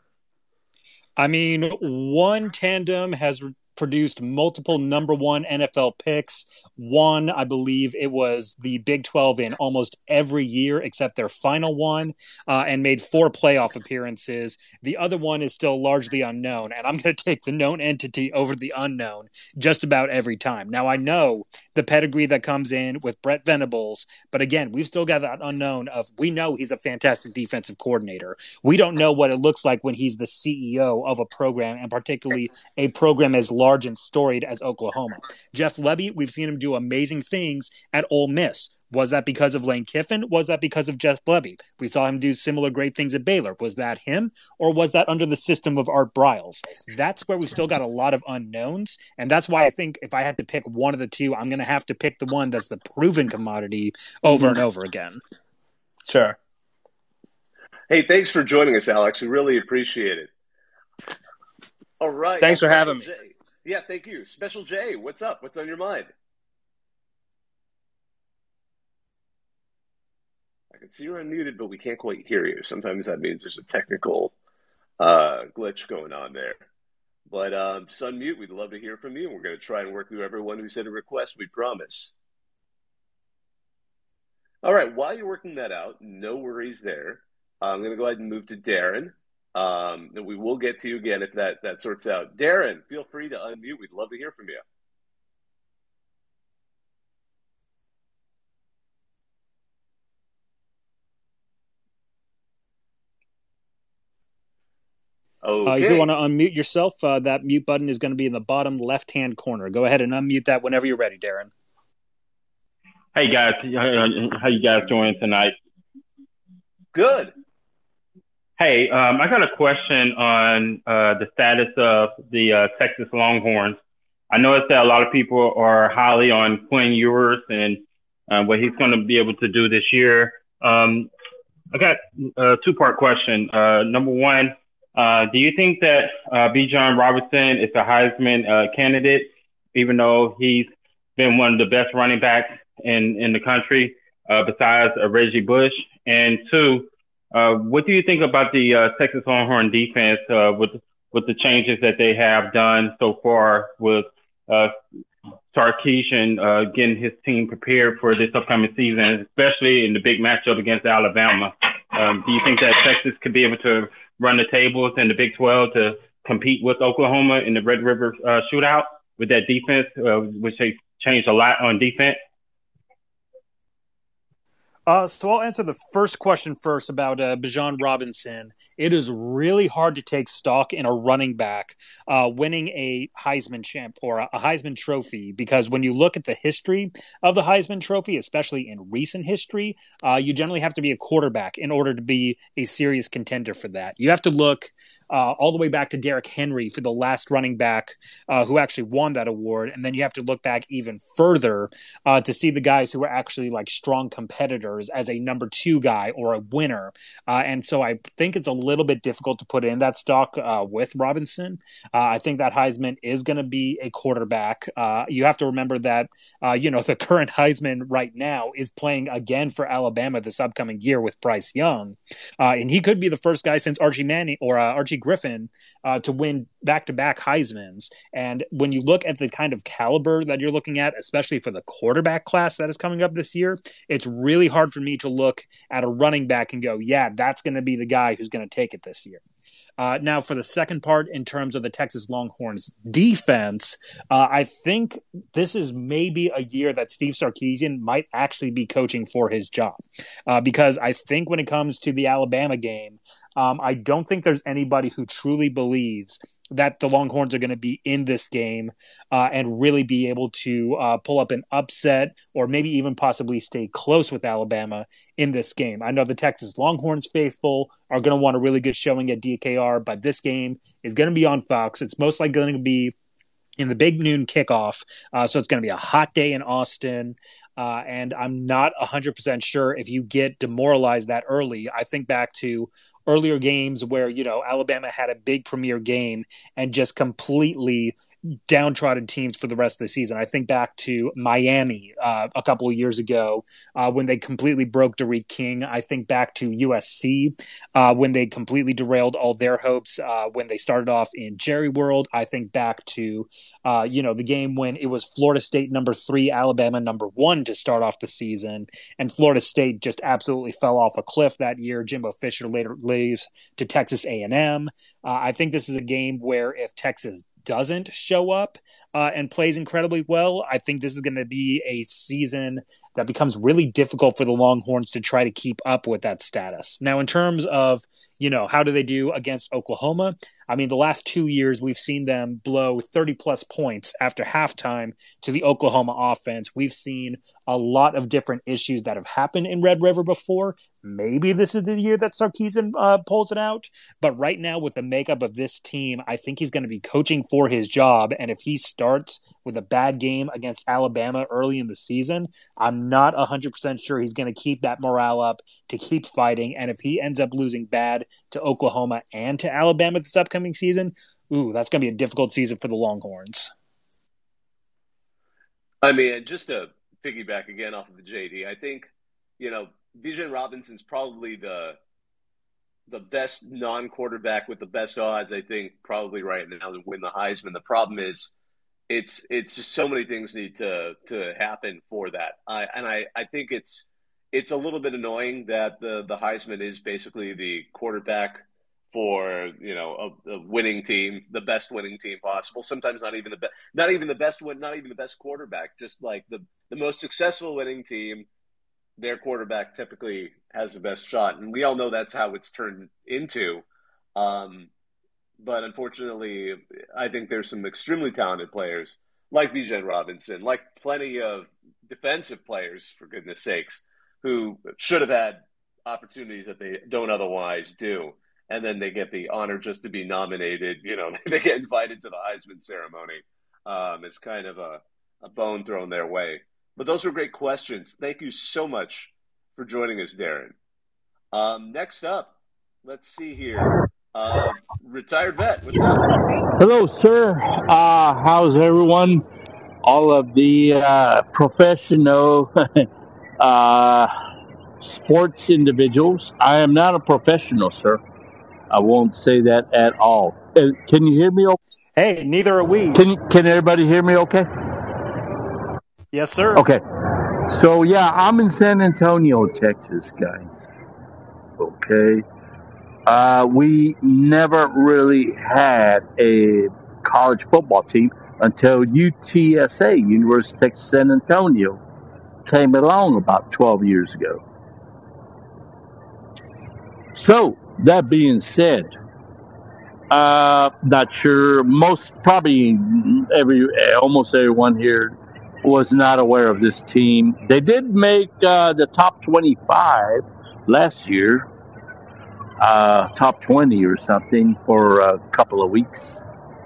I mean, one tandem has produced multiple number one N F L picks. One, I believe it was the Big twelve in almost every year except their final one, uh, and made four playoff appearances. The other one is still largely unknown, and I'm going to take the known entity over the unknown just about every time. Now, I know the pedigree that comes in with Brett Venables, but again, we've still got that unknown of, we know he's a fantastic defensive coordinator. We don't know what it looks like when he's the C E O of a program, and particularly a program as large and storied as Oklahoma. Jeff Lebby, we've seen him do amazing things at Ole Miss. Was that because of Lane Kiffin? Was that because of Jeff Lebby? We saw him do similar great things at Baylor. Was that him? Or was that under the system of Art Briles? That's where we've still got a lot of unknowns. And that's why I think if I had to pick one of the two, I'm going to have to pick the one that's the proven commodity over mm-hmm. and over again. Sure. Hey, thanks for joining us, Alex. We really appreciate it. All right. Thanks for having me. J. Yeah, thank you. Special J, what's up? What's on your mind? I can see you're unmuted, but we can't quite hear you. Sometimes that means there's a technical uh, glitch going on there. But um, just unmute. We'd love to hear from you. And we're going to try and work through everyone who sent a request, we promise. All right, while you're working that out, no worries there. I'm going to go ahead and move to Darren. Um, and we will get to you again if that, that sorts out. Darren, feel free to unmute. We'd love to hear from you. Okay. Uh, if you want to unmute yourself, uh, that mute button is going to be in the bottom left-hand corner. Go ahead and unmute that whenever you're ready, Darren. Hey, guys. How you guys doing tonight? Good. Hey, um, I got a question on uh, the status of the uh, Texas Longhorns. I noticed that a lot of people are highly on Quinn Ewers and uh, what he's going to be able to do this year. Um, I got a two-part question. Uh, number one, uh, do you think that uh, Bijan Robinson is a Heisman uh, candidate, even though he's been one of the best running backs in, in the country uh, besides uh, Reggie Bush? And two, Uh, what do you think about the uh, Texas Longhorn defense uh, with with the changes that they have done so far with uh, Sarkisian uh, getting his team prepared for this upcoming season, especially in the big matchup against Alabama? Um, do you think that Texas could be able to run the tables in the Big twelve to compete with Oklahoma in the Red River uh, shootout with that defense, uh, which they changed a lot on defense? Uh, so I'll answer the first question first about uh, Bijan Robinson. It is really hard to take stock in a running back uh, winning a Heisman champ or a, a Heisman Trophy, because when you look at the history of the Heisman Trophy, especially in recent history, uh, you generally have to be a quarterback in order to be a serious contender for that. You have to look Uh, all the way back to Derrick Henry for the last running back uh, who actually won that award. And then you have to look back even further uh, to see the guys who were actually like strong competitors as a number two guy or a winner. Uh, and so I think it's a little bit difficult to put in that stock uh, with Robinson. Uh, I think that Heisman is going to be a quarterback. Uh, you have to remember that, uh, you know, the current Heisman right now is playing again for Alabama this upcoming year with Bryce Young. Uh, and he could be the first guy since Archie Manning or uh, Archie Griffin uh, to win back-to-back Heismans. And when you look at the kind of caliber that you're looking at, especially for the quarterback class that is coming up this year, it's really hard for me to look at a running back and go, yeah, that's going to be the guy who's going to take it this year. Uh, now, for the second part, in terms of the Texas Longhorns defense, uh, I think this is maybe a year that Steve Sarkisian might actually be coaching for his job. Uh, because I think when it comes to the Alabama game, Um, I don't think there's anybody who truly believes that the Longhorns are going to be in this game uh, and really be able to uh, pull up an upset or maybe even possibly stay close with Alabama in this game. I know the Texas Longhorns faithful are going to want a really good showing at D K R, but this game is going to be on Fox. It's most likely going to be in the big noon kickoff, uh, so it's going to be a hot day in Austin. Uh, and I'm not one hundred percent sure if you get demoralized that early. I think back to earlier games where, you know, Alabama had a big premier game and just completely downtrodden teams for the rest of the season. I think back to Miami uh, a couple of years ago uh, when they completely broke Derek King. I think back to U S C uh, when they completely derailed all their hopes uh, when they started off in Jerry World. I think back to, uh, you know, the game when it was Florida State number three, Alabama number one to start off the season. And Florida State just absolutely fell off a cliff that year. Jimbo Fisher later leaves to Texas A and M. Uh, I think this is a game where if Texas doesn't show up uh, and plays incredibly well, I think this is going to be a season that becomes really difficult for the Longhorns to try to keep up with that status. Now, in terms of, you know, how do they do against Oklahoma? I mean, the last two years we've seen them blow thirty plus points after halftime to the Oklahoma offense. We've seen a lot of different issues that have happened in Red River before. Maybe this is the year that Sarkisian uh, pulls it out. But right now with the makeup of this team, I think he's going to be coaching for his job. And if he starts with a bad game against Alabama early in the season, I'm not one hundred percent sure he's going to keep that morale up to keep fighting. And if he ends up losing bad to Oklahoma and to Alabama this upcoming season, ooh, that's going to be a difficult season for the Longhorns. I mean, just to piggyback again off of the J D, I think, you know, Bijan Robinson's probably the the best non-quarterback with the best odds, I think, probably right now to win the Heisman. The problem is it's it's just so many things need to to happen for that. I, and I, I think it's it's a little bit annoying that the, the Heisman is basically the quarterback for, you know, a, a winning team, the best winning team possible. Sometimes not even the best, not even the best win, not even the best quarterback, just like the, the most successful winning team. Their quarterback typically has the best shot. And we all know that's how it's turned into. Um, but unfortunately, I think there's some extremely talented players like Bijan Robinson, like plenty of defensive players, for goodness sakes, who should have had opportunities that they don't otherwise do. And then they get the honor just to be nominated. You know, they get invited to the Heisman ceremony. Um, it's kind of a, a bone thrown their way. But those were great questions. Thank you so much for joining us, Darren. Um, next up, let's see here. Uh, retired vet, what's up? Hello, sir. Uh, how's everyone? All of the uh, professional uh, sports individuals. I am not a professional, sir. I won't say that at all. Uh, can you hear me okay? Hey, neither are we. Can, can everybody hear me okay? Yes, sir. Okay. So, yeah, I'm in San Antonio, Texas, guys. Okay. Uh, we never really had a college football team until U T S A, University of Texas San Antonio, came along about twelve years ago. So that being said, uh, not sure. Most probably every almost everyone here was not aware of this team. They did make uh, the top twenty-five last year, uh, top twenty or something for a couple of weeks.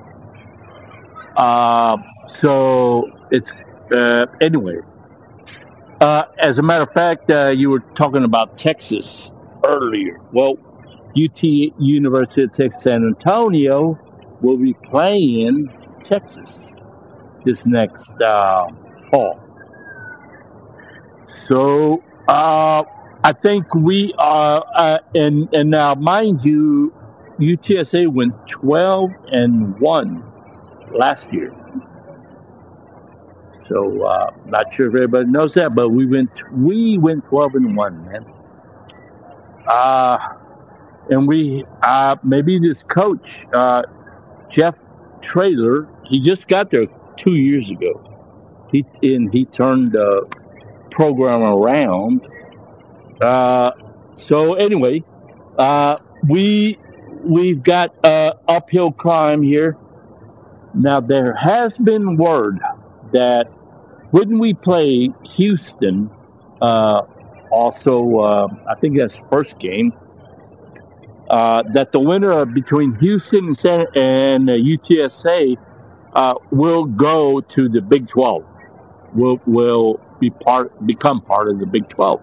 Uh, so it's uh, anyway. Uh, as a matter of fact, uh, you were talking about Texas earlier. Well, U T University of Texas San Antonio will be playing Texas this next uh, fall. So uh, I think we are, uh, and and now mind you, U T S A went twelve and one last year. So uh, not sure if everybody knows that, but we went we went twelve and one, man. Uh, and we uh, maybe this coach uh, Jeff Traylor, he just got there two years ago. He and he turned the program around. Uh, so anyway, uh, we we've got uh, uphill climb here. Now there has been word that when we play Houston, uh, also uh, I think that's first game, uh, that the winner between Houston and, San, and uh, U T S A uh, will go to the Big twelve. Will will be part become part of the Big twelve.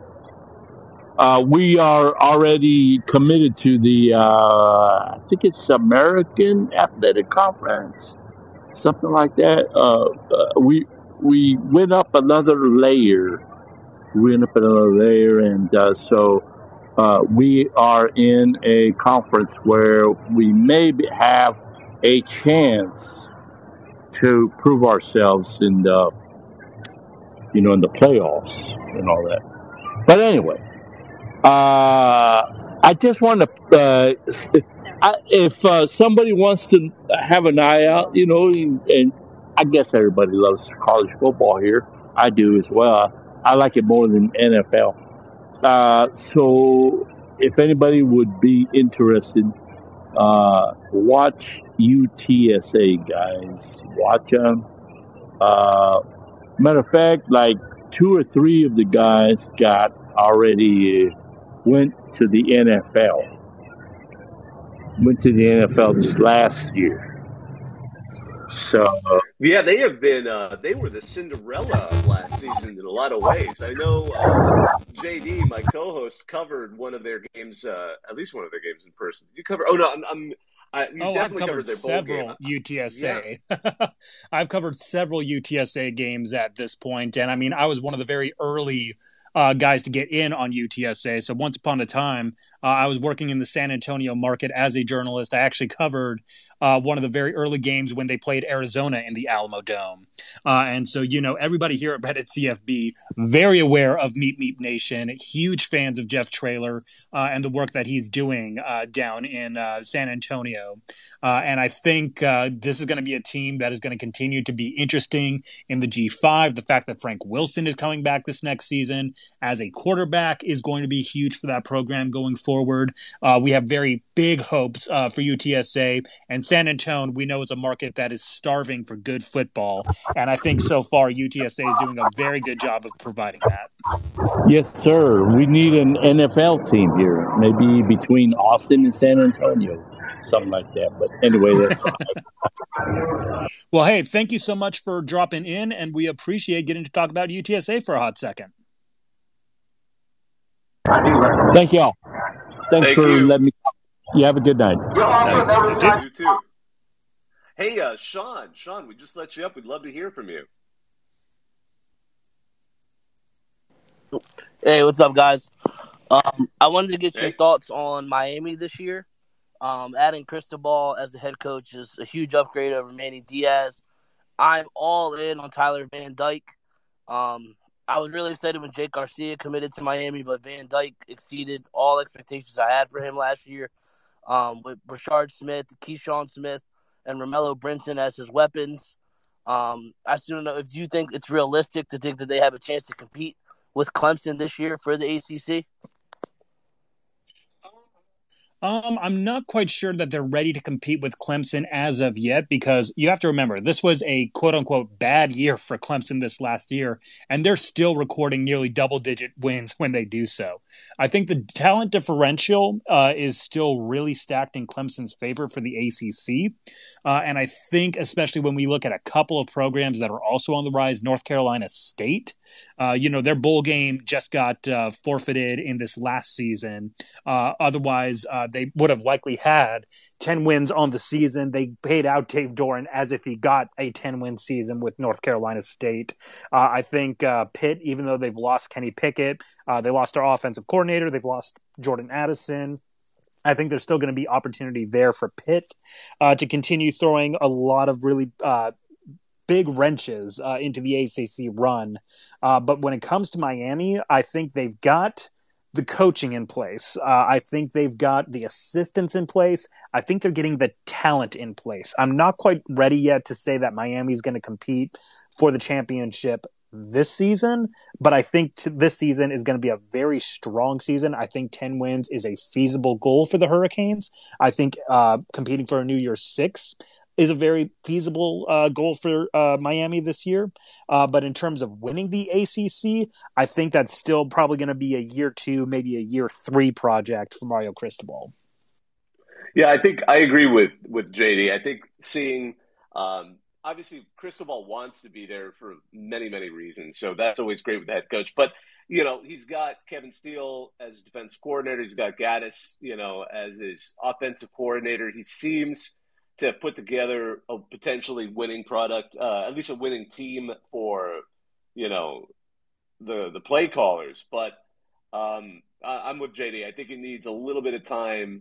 Uh, we are already committed to the uh, I think it's American Athletic Conference, something like that. Uh, uh, we we went up another layer. We went up another layer, and uh, so uh, we are in a conference where we maybe have a chance to prove ourselves in the you know in the playoffs and all that. But anyway, uh, I just want to uh, I, if uh, somebody wants to have an eye out, you know, and, and I guess everybody loves college football here. I do as well. I like it more than N F L. Uh, so if anybody would be interested, uh, watch U T S A, guys. Watch them. Uh, matter of fact, like two or three of the guys got already uh, went to the N F L. Went to the N F L this last year. So uh, yeah, they have been. Uh, they were the Cinderella of last season in a lot of ways. I know uh, J D, my co-host, covered one of their games, uh, at least one of their games in person. Did you cover? Oh no, I'm. I'm I, you oh, definitely I've covered, covered their bowl several game. U T S A. Yeah. I've covered several U T S A games at this point, and I mean, I was one of the very early uh, guys to get in on U T S A. So once upon a time, uh, I was working in the San Antonio market as a journalist. I actually covered uh, one of the very early games when they played Arizona in the Alamo Dome. Uh, and so, you know, everybody here at Reddit C F B, very aware of Meep Meep Nation, huge fans of Jeff Traylor uh, and the work that he's doing uh, down in uh, San Antonio. Uh, and I think uh, this is going to be a team that is going to continue to be interesting in the G five. The fact that Frank Wilson is coming back this next season as a quarterback is going to be huge for that program going forward. Uh, we have very big hopes uh, for U T S A, and San Antonio, we know, is a market that is starving for good football. And I think so far U T S A is doing a very good job of providing that. Yes, sir. We need an N F L team here, maybe between Austin and San Antonio, something like that. But anyway, that's well, hey, thank you so much for dropping in, and we appreciate getting to talk about U T S A for a hot second. Thank y'all. Thanks Thank for you. letting me. You have a good night. You too. Hey, uh, Sean, Sean, we just let you up. We'd love to hear from you. Hey, what's up, guys? Um, I wanted to get hey. your thoughts on Miami this year. Um, adding Cristobal as the head coach is a huge upgrade over Manny Diaz. I'm all in on Tyler Van Dyke. Um, I was really excited when Jake Garcia committed to Miami, but Van Dyke exceeded all expectations I had for him last year. Um, with Rashard Smith, Keyshawn Smith, and Romello Brinson as his weapons. Um, I still don't know if you think it's realistic to think that they have a chance to compete with Clemson this year for the A C C. Um, I'm not quite sure that they're ready to compete with Clemson as of yet, because you have to remember this was a quote unquote bad year for Clemson this last year, and they're still recording nearly double digit wins when they do so. I think the talent differential uh, is still really stacked in Clemson's favor for the A C C. Uh, and I think especially when we look at a couple of programs that are also on the rise, North Carolina State, uh, you know, their bowl game just got uh, forfeited in this last season. Uh, otherwise, uh, they would have likely had ten wins on the season. They paid out Dave Doran as if he got a ten-win season with North Carolina State. Uh, I think uh, Pitt, even though they've lost Kenny Pickett, uh, they lost their offensive coordinator, they've lost Jordan Addison. I think there's still going to be opportunity there for Pitt uh, to continue throwing a lot of really uh, big wrenches uh, into the A C C run. Uh, but when it comes to Miami, I think they've got the coaching in place. Uh, I think they've got the assistants in place. I think they're getting the talent in place. I'm not quite ready yet to say that Miami's going to compete for the championship this season, but I think t- this season is going to be a very strong season. I think ten wins is a feasible goal for the Hurricanes. I think uh, competing for a New Year's Six is a very feasible uh, goal for uh, Miami this year. Uh, but in terms of winning the A C C, I think that's still probably going to be a year two, maybe a year three project for Mario Cristobal. Yeah, I think I agree with, with J D. I think seeing um, – obviously, Cristobal wants to be there for many, many reasons. So that's always great with the head coach. But, you know, he's got Kevin Steele as defensive coordinator. He's got Gaddis, you know, as his offensive coordinator. He seems to put together a potentially winning product, uh, at least a winning team for, you know, the the play callers. But um, I, I'm with J D. I think it needs a little bit of time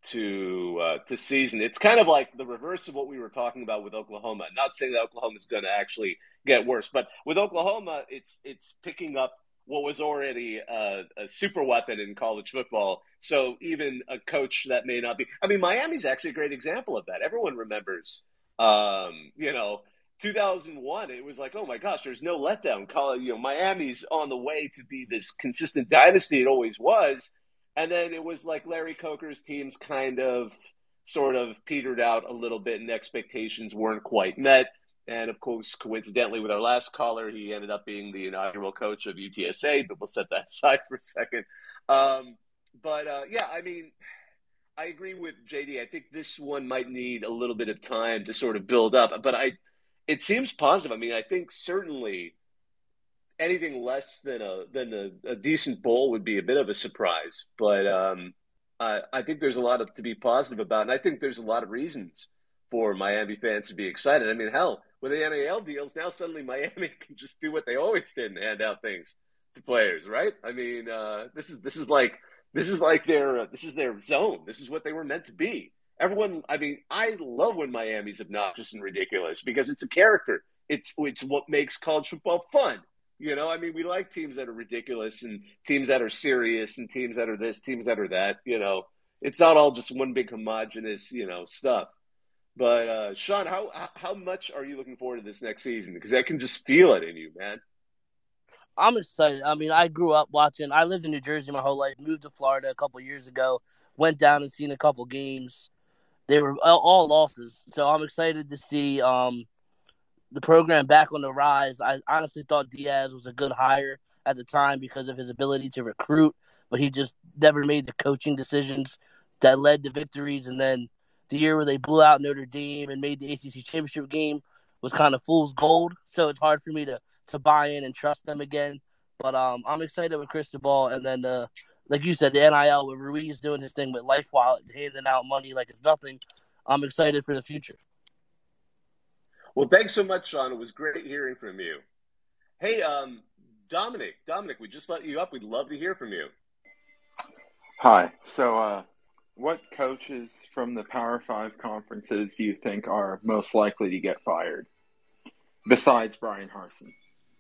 to uh, to season. It's kind of like the reverse of what we were talking about with Oklahoma. Not saying that Oklahoma is going to actually get worse, but with Oklahoma, it's it's picking up what was already a, a super weapon in college football. So even a coach that may not be – I mean, Miami's actually a great example of that. Everyone remembers, um, you know, two thousand one, it was like, oh, my gosh, there's no letdown. You know, Miami's on the way to be this consistent dynasty. It always was. And then it was like Larry Coker's teams kind of sort of petered out a little bit and expectations weren't quite met. And, of course, coincidentally, with our last caller, he ended up being the inaugural coach of U T S A, but we'll set that aside for a second. Um, but, uh, yeah, I mean, I agree with J D. I think this one might need a little bit of time to sort of build up. But I, it seems positive. I mean, I think certainly anything less than a than a, a decent bowl would be a bit of a surprise. But um, I, I think there's a lot of, to be positive about. And I think there's a lot of reasons for Miami fans to be excited. I mean, hell, with the N I L deals, now suddenly Miami can just do what they always did and hand out things to players, right? I mean, uh, this is this is like this is like their uh, this is their zone. This is what they were meant to be. Everyone, I mean, I love when Miami's obnoxious and ridiculous because it's a character. It's it's what makes college football fun. You know, I mean, we like teams that are ridiculous and teams that are serious and teams that are this, teams that are that. You know, it's not all just one big homogenous, you know, stuff. But, uh, Sean, how how much are you looking forward to this next season? Because I can just feel it in you, man. I'm excited. I mean, I grew up watching. I lived in New Jersey my whole life, moved to Florida a couple years ago, went down and seen a couple games. They were all, all losses. So I'm excited to see um, the program back on the rise. I honestly thought Diaz was a good hire at the time because of his ability to recruit, but he just never made the coaching decisions that led to victories. And then the year where they blew out Notre Dame and made the A C C championship game was kind of fool's gold. So it's hard for me to, to buy in and trust them again. But um, I'm excited with Cristobal. And then, uh, like you said, the N I L with Ruiz doing his thing with Life Wallet, handing out money like it's nothing. I'm excited for the future. Well, thanks so much, Sean. It was great hearing from you. Hey, um, Dominic, Dominic, we just let you up. We'd love to hear from you. Hi. So, uh, what coaches from the Power Five conferences do you think are most likely to get fired, besides Brian Harsin?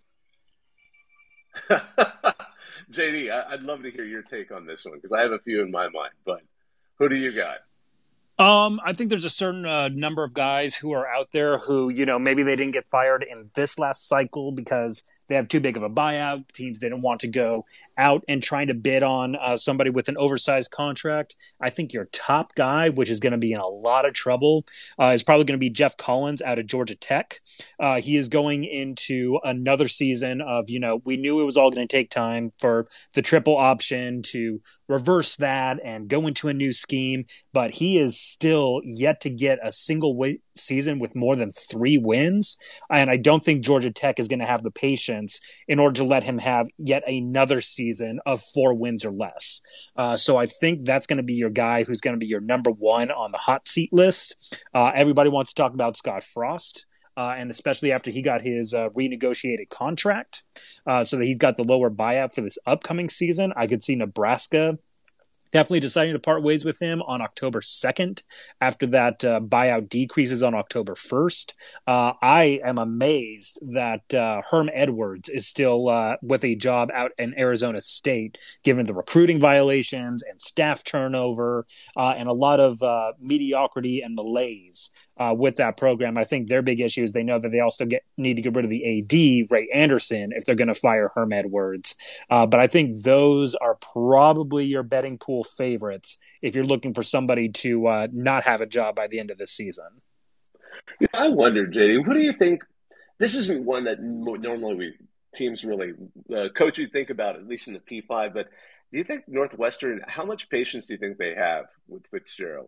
J D, I- I'd love to hear your take on this one because I have a few in my mind. But who do you got? Um, I think there's a certain uh, number of guys who are out there who, you know, maybe they didn't get fired in this last cycle because they have too big of a buyout. Teams didn't want to go out and trying to bid on uh, somebody with an oversized contract, I think your top guy, which is going to be in a lot of trouble, uh, is probably going to be Jeff Collins out of Georgia Tech. Uh, he is going into another season of, you know, we knew it was all going to take time for the triple option to reverse that and go into a new scheme, but he is still yet to get a single w- season with more than three wins. And I don't think Georgia Tech is going to have the patience in order to let him have yet another season of four wins or less. Uh, so I think that's going to be your guy who's going to be your number one on the hot seat list. Uh, everybody wants to talk about Scott Frost. Uh, and especially after he got his uh, renegotiated contract, uh, so that he's got the lower buyout for this upcoming season. I could see Nebraska definitely deciding to part ways with him on October second after that uh, buyout decreases on October first. Uh, I am amazed that uh, Herm Edwards is still uh, with a job out in Arizona State, given the recruiting violations and staff turnover uh, and a lot of uh, mediocrity and malaise uh, with that program. I think their big issue is they know that they also get need to get rid of the A D, Ray Anderson, if they're going to fire Herm Edwards. Uh, but I think those are probably your betting pool favorites if you're looking for somebody to uh, not have a job by the end of the season. Yeah, I wonder, J D, what do you think? This isn't one that normally we teams really uh, coaches think about, at least in the P five. But do you think Northwestern? How much patience do you think they have with Fitzgerald?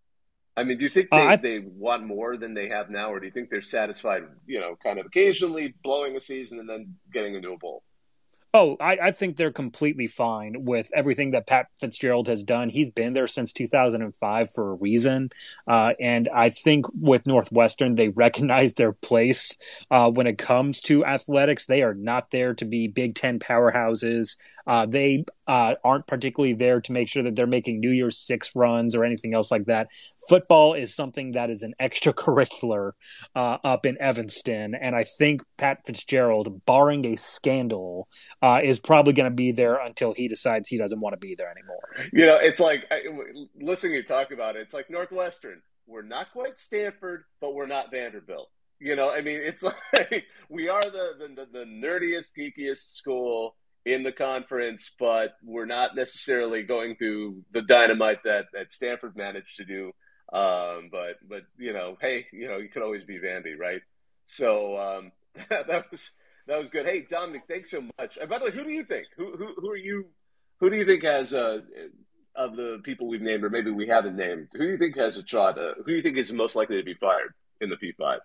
I mean, do you think they, uh, th- they want more than they have now, or do you think they're satisfied, you know, kind of occasionally blowing a season and then getting into a bowl? Oh, I, I think they're completely fine with everything that Pat Fitzgerald has done. He's been there since two thousand five for a reason. Uh, and I think with Northwestern, they recognize their place uh, when it comes to athletics. They are not there to be Big Ten powerhouses. Uh, they uh, aren't particularly there to make sure that they're making New Year's Six runs or anything else like that. Football is something that is an extracurricular uh, up in Evanston. And I think Pat Fitzgerald, barring a scandal, uh, is probably going to be there until he decides he doesn't want to be there anymore. You know, it's like, listening to you talk about it, it's like Northwestern. We're not quite Stanford, but we're not Vanderbilt. You know, I mean, it's like we are the, the, the nerdiest, geekiest school in the conference, but we're not necessarily going through the dynamite that, that Stanford managed to do. Um, but, but, you know, hey, you know, you could always be Vandy, right? So, um, that, that was, that was good. Hey, Dominic, thanks so much. And by the way, who do you think, who, who, who are you, who do you think has, uh, of the people we've named, or maybe we haven't named, who do you think has a shot, uh, who do you think is most likely to be fired in the P five?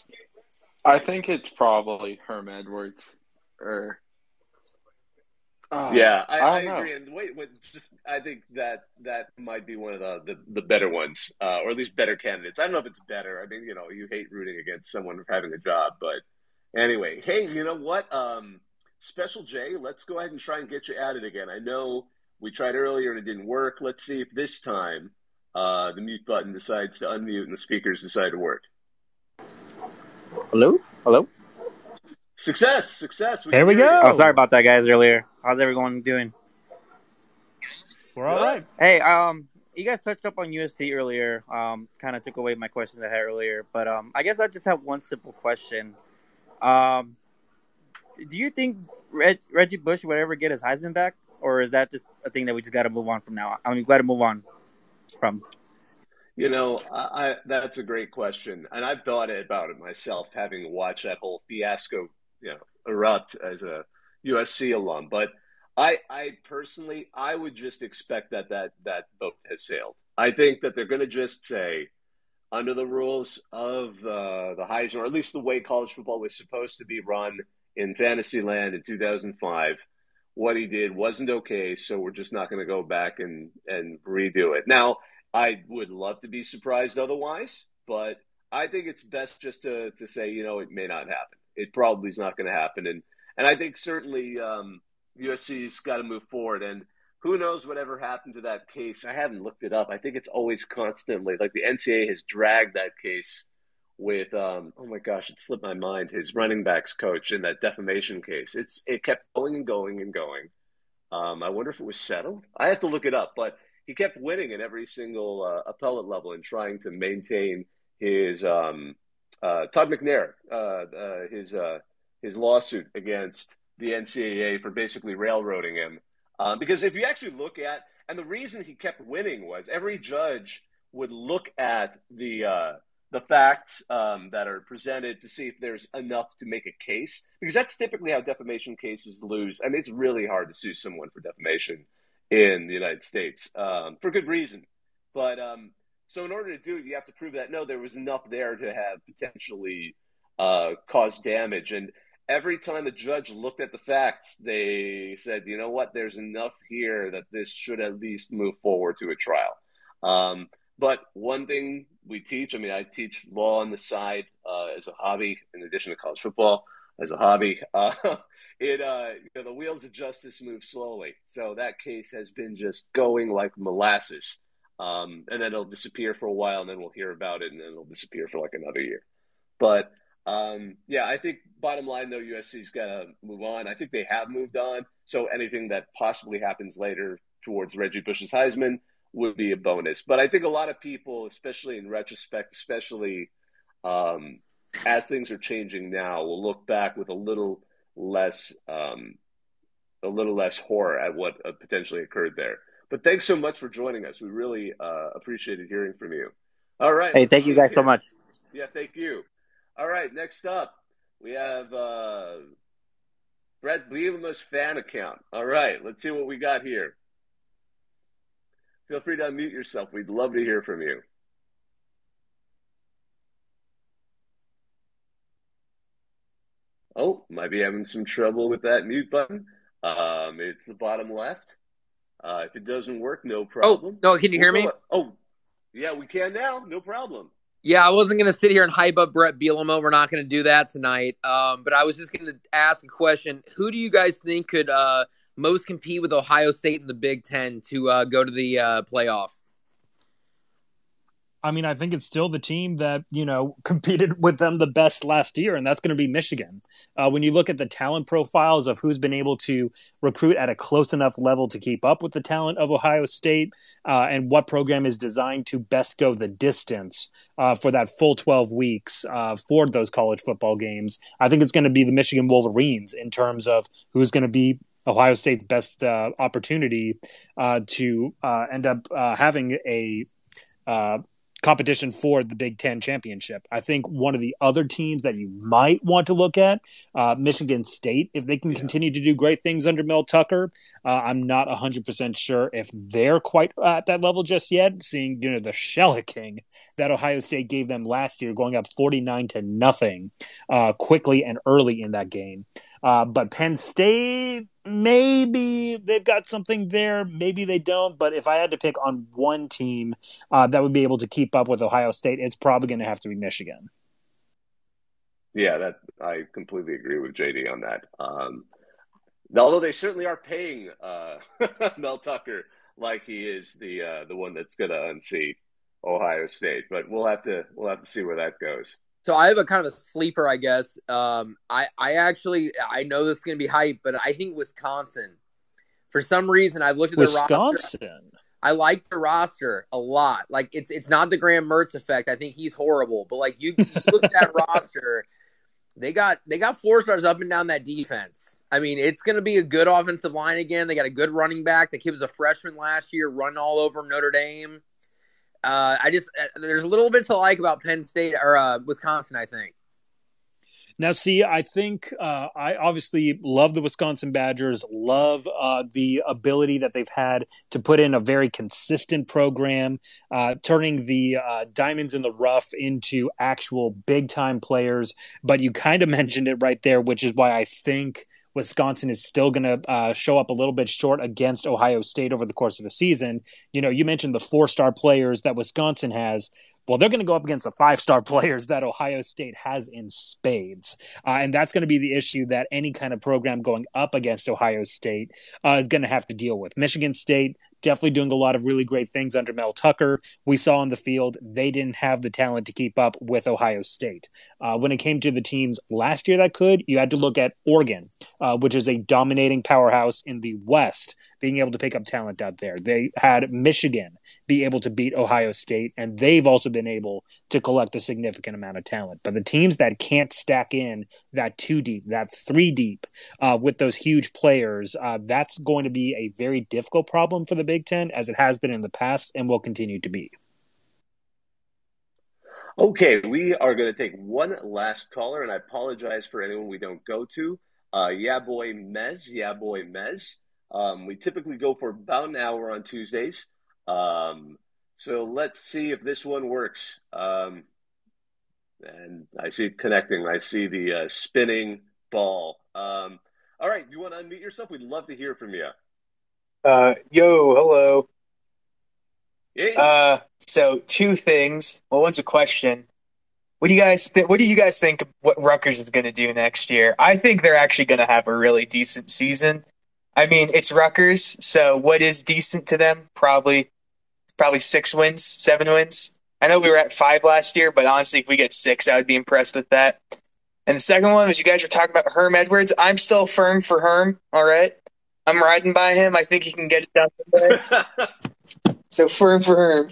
I think it's probably Herm Edwards or, Uh, yeah, I, I, I agree. And wait, wait, just I think that that might be one of the the, the better ones, uh, or at least better candidates. I don't know if it's better. I mean, you know, you hate rooting against someone having a job, but anyway, hey, you know what? Um, Special J, let's go ahead and try and get you at it again. I know we tried earlier and it didn't work. Let's see if this time uh, the mute button decides to unmute and the speakers decide to work. Hello, hello. Success, success. We Here we go. Oh, sorry about that, guys, earlier. How's everyone doing? We're all right. Hey, um, you guys touched up on U S C earlier. Um, kind of took away my questions I had earlier. But um, I guess I just have one simple question. Um, do you think Reg- Reggie Bush would ever get his Heisman back? Or is that just a thing that we just got to move on from now? I mean, got to move on from. You know, I, I, that's a great question. And I've thought about it myself, having watched that whole fiasco, you know, erupt as a U S C alum. But I, I personally, I would just expect that that, that boat has sailed. I think that they're going to just say, under the rules of uh, the Heisman, or at least the way college football was supposed to be run in Fantasyland in two thousand five, what he did wasn't okay, so we're just not going to go back and, and redo it. Now, I would love to be surprised otherwise, but I think it's best just to, to say, you know, it may not happen. It probably is not going to happen. And and I think certainly um, U S C's got to move forward. And who knows whatever happened to that case. I haven't looked it up. I think it's always constantly, like the N C A A has dragged that case with, um, oh my gosh, it slipped my mind, his running backs coach in that defamation case. It's It kept going and going and going. Um, I wonder if it was settled. I have to look it up, but he kept winning at every single uh, appellate level and trying to maintain his um, uh, Todd McNair, uh, uh, his uh, his lawsuit against the N C A A for basically railroading him Um, because if you actually look at, and the reason he kept winning was every judge would look at the uh, the facts um, that are presented to see if there's enough to make a case, because that's typically how defamation cases lose. I mean, it's really hard to sue someone for defamation in the United States um, for good reason. But um, so in order to do it, you have to prove that, no, there was enough there to have potentially uh, caused damage. And every time the judge looked at the facts, they said, you know what, there's enough here that this should at least move forward to a trial. Um, but one thing we teach, I mean, I teach law on the side uh, as a hobby, in addition to college football as a hobby. Uh, it, uh, you know, the wheels of justice move slowly. So that case has been just going like molasses. Um, and then it'll disappear for a while, and then we'll hear about it, and then it'll disappear for like another year. But Um, yeah, I think bottom line, though, U S C's got to move on. I think they have moved on. So anything that possibly happens later towards Reggie Bush's Heisman would be a bonus. But I think a lot of people, especially in retrospect, especially um, as things are changing now, will look back with a little less, um, a little less horror at what uh, potentially occurred there. But thanks so much for joining us. We really uh, appreciated hearing from you. All right. Hey, thank you guys so much. Yeah, thank you. All right, next up, we have uh, Brett Bielema's fan account. All right, let's see what we got here. Feel free to unmute yourself. We'd love to hear from you. Oh, might be having some trouble with that mute button. Um, it's the bottom left. Uh, if it doesn't work, no problem. Oh, no, can you hear We'll me? go- Oh, yeah, we can now. No problem. Yeah, I wasn't going to sit here and hype up Brett Bielema. We're not going to do that tonight. Um, but I was just going to ask a question. Who do you guys think could uh, most compete with Ohio State in the Big Ten to uh, go to the uh, playoff? I mean, I think it's still the team that, you know, competed with them the best last year, and that's going to be Michigan. Uh, when you look at the talent profiles of who's been able to recruit at a close enough level to keep up with the talent of Ohio State uh, and what program is designed to best go the distance uh, for that full twelve weeks uh, for those college football games, I think it's going to be the Michigan Wolverines in terms of who's going to be Ohio State's best uh, opportunity uh, to uh, end up uh, having a uh, competition for the Big Ten championship. I think one of the other teams that you might want to look at, uh, Michigan State, if they can yeah. continue to do great things under Mel Tucker, uh, I'm not one hundred percent sure if they're quite at that level just yet, seeing, you know, the shellacking that Ohio State gave them last year, going up forty-nine to nothing uh, quickly and early in that game. Uh, but Penn State, maybe they've got something there. Maybe they don't. But if I had to pick on one team uh, that would be able to keep up with Ohio State, it's probably going to have to be Michigan. Yeah, that I completely agree with J D on that. Um, although they certainly are paying uh, Mel Tucker like he is the uh, the one that's going to unseat Ohio State. But we'll have to we'll have to see where that goes. So I have a kind of a sleeper, I guess. Um, I, I actually, I know this is going to be hype, but I think Wisconsin. For some reason, I've looked at the roster. Wisconsin. I like the roster a lot. Like, it's it's not the Graham Mertz effect. I think he's horrible. But, like, you, you look at that roster, they got they got four stars up and down that defense. I mean, it's going to be a good offensive line again. They got a good running back. The kid was a freshman last year, running all over Notre Dame. Uh, I just uh, there's a little bit to like about Penn State or uh, Wisconsin, I think. Now, see, I think uh, I obviously love the Wisconsin Badgers, love uh, the ability that they've had to put in a very consistent program, uh, turning the uh, diamonds in the rough into actual big-time players. But you kind of mentioned it right there, which is why I think Wisconsin is still going to uh, show up a little bit short against Ohio State over the course of a season. You know, you mentioned the four-star players that Wisconsin has. Well, they're going to go up against the five-star players that Ohio State has in spades. Uh, and that's going to be the issue that any kind of program going up against Ohio State uh, is going to have to deal with. Michigan State definitely doing a lot of really great things under Mel Tucker. We saw on the field they didn't have the talent to keep up with Ohio State. Uh, when it came to the teams last year that could, you had to look at Oregon, uh, which is a dominating powerhouse in the West. being able to pick up talent out there. They had Michigan be able to beat Ohio State, and they've also been able to collect a significant amount of talent. But the teams that can't stack in that two deep, that three deep uh, with those huge players, uh, that's going to be a very difficult problem for the Big Ten, as it has been in the past and will continue to be. Okay, we are going to take one last caller, and I apologize for anyone we don't go to. Uh, yeah, boy, Mez. Yeah, boy, Mez. Um, we typically go for about an hour on Tuesdays. Um, so let's see if this one works. Um, and I see it connecting. I see the uh, spinning ball. Um, all right, do you want to unmute yourself? We'd love to hear from you. Uh, yo, hello. Hey. Uh, so two things. Well, one's a question. What do you guys th- What do you guys think of what Rutgers is going to do next year? I think they're actually going to have a really decent season. I mean, it's Rutgers, so what is decent to them? Probably, probably six wins, seven wins. I know we were at five last year, but honestly, if we get six, I would be impressed with that. And the second one was you guys were talking about Herm Edwards. I'm still firm for Herm. All right, I'm riding by him. I think he can get it done someday. So firm for Herm.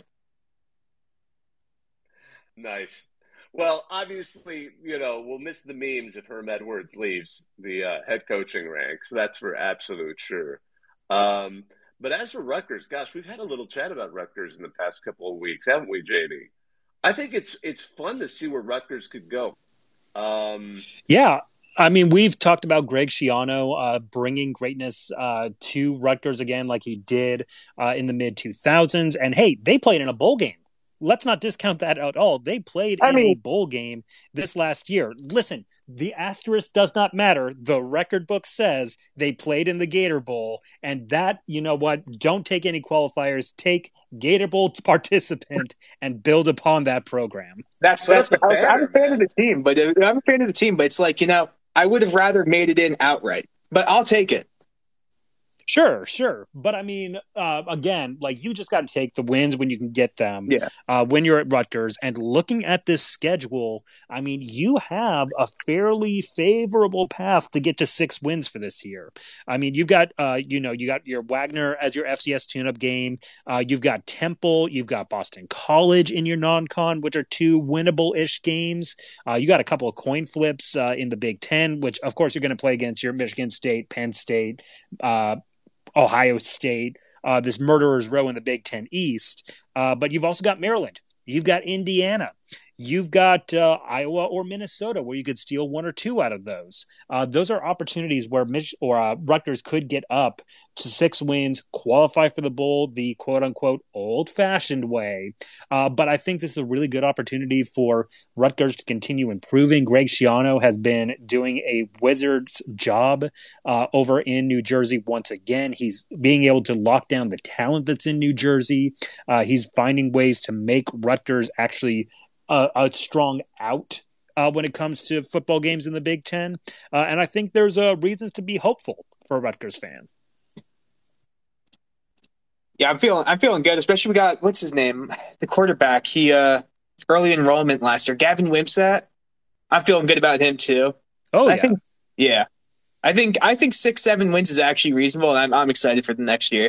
Nice. Well, obviously, you know, we'll miss the memes if Herm Edwards leaves the uh, head coaching ranks. That's for absolute sure. Um, but as for Rutgers, gosh, we've had a little chat about Rutgers in the past couple of weeks, haven't we, J D? I think it's it's fun to see where Rutgers could go. Um, yeah. I mean, we've talked about Greg Schiano uh, bringing greatness uh, to Rutgers again, like he did uh, in the mid two thousands. And hey, they played in a bowl game. Let's not discount that at all. They played I in mean, a bowl game this last year. Listen, the asterisk does not matter. The record book says they played in the Gator Bowl. And that, you know what? Don't take any qualifiers. Take Gator Bowl participant and build upon that program. That's that's. that's banner, I'm a fan man. of the team, but uh, I'm a fan of the team. But it's like, you know, I would have rather made it in outright, but I'll take it. Sure, sure. But I mean, uh, again, like you just got to take the wins when you can get them yeah. uh, when you're at Rutgers. And looking at this schedule, I mean, you have a fairly favorable path to get to six wins for this year. I mean, you've got, uh, you know, you got your Wagner as your F C S tune-up game. Uh, you've got Temple. You've got Boston College in your non-con, which are two winnable-ish games. Uh, you got a couple of coin flips uh, in the Big Ten, which, of course, you're going to play against your Michigan State, Penn State, uh Ohio State, uh, this murderer's row in the Big Ten East. Uh, but you've also got Maryland. You've got Indiana. You've got uh, Iowa or Minnesota, where you could steal one or two out of those. Uh, those are opportunities where Mich- or uh, Rutgers could get up to six wins, qualify for the bowl the quote-unquote old-fashioned way. Uh, but I think this is a really good opportunity for Rutgers to continue improving. Greg Schiano has been doing a wizard's job uh, over in New Jersey once again. He's being able to lock down the talent that's in New Jersey. Uh, he's finding ways to make Rutgers actually A, a strong out uh, when it comes to football games in the Big Ten. Uh, and I think there's uh, reasons to be hopeful for a Rutgers fan. Yeah, I'm feeling I'm feeling good, especially we got, what's his name? The quarterback. He uh, early enrollment last year, Gavin Wimsatt. I'm feeling good about him too. Oh, so yeah. I think, yeah. I think I think six, seven wins is actually reasonable, and I'm I'm excited for the next year.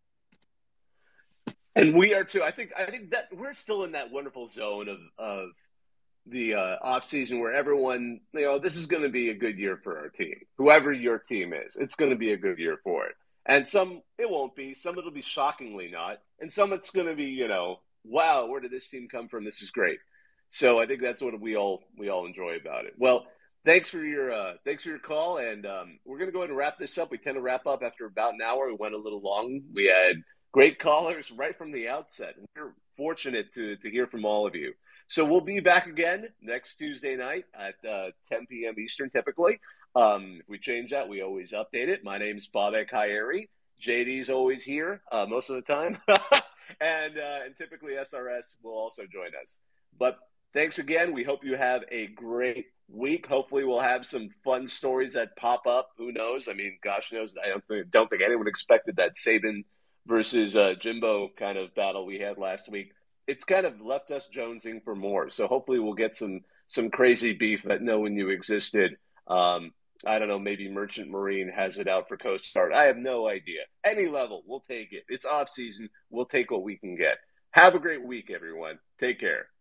And we are too. I think I think that we're still in that wonderful zone of of the uh, off season where everyone, you know, this is going to be a good year for our team. Whoever your team is, it's going to be a good year for it. And some it won't be. Some it'll be shockingly not. And some it's going to be, you know, wow, where did this team come from? This is great. So I think that's what we all we all enjoy about it. Well, thanks for your uh, thanks for your call, and um, we're going to go ahead and wrap this up. We tend to wrap up after about an hour. We went a little long. We had great callers right from the outset. We're fortunate to to hear from all of you. So we'll be back again next Tuesday night at uh, ten p.m. Eastern, typically. Um, if we change that, we always update it. My name's Bobek Hayeri. J D's always here uh, most of the time. and uh, and typically S R S will also join us. But thanks again. We hope you have a great week. Hopefully we'll have some fun stories that pop up. Who knows? I mean, gosh knows. I don't think, don't think anyone expected that Saban versus uh, Jimbo kind of battle we had last week. It's kind of left us jonesing for more. So hopefully we'll get some some crazy beef that no one knew existed. Um, I don't know, maybe Merchant Marine has it out for Coast Guard. I have no idea. Any level, we'll take it. It's off season. We'll take what we can get. Have a great week, everyone. Take care.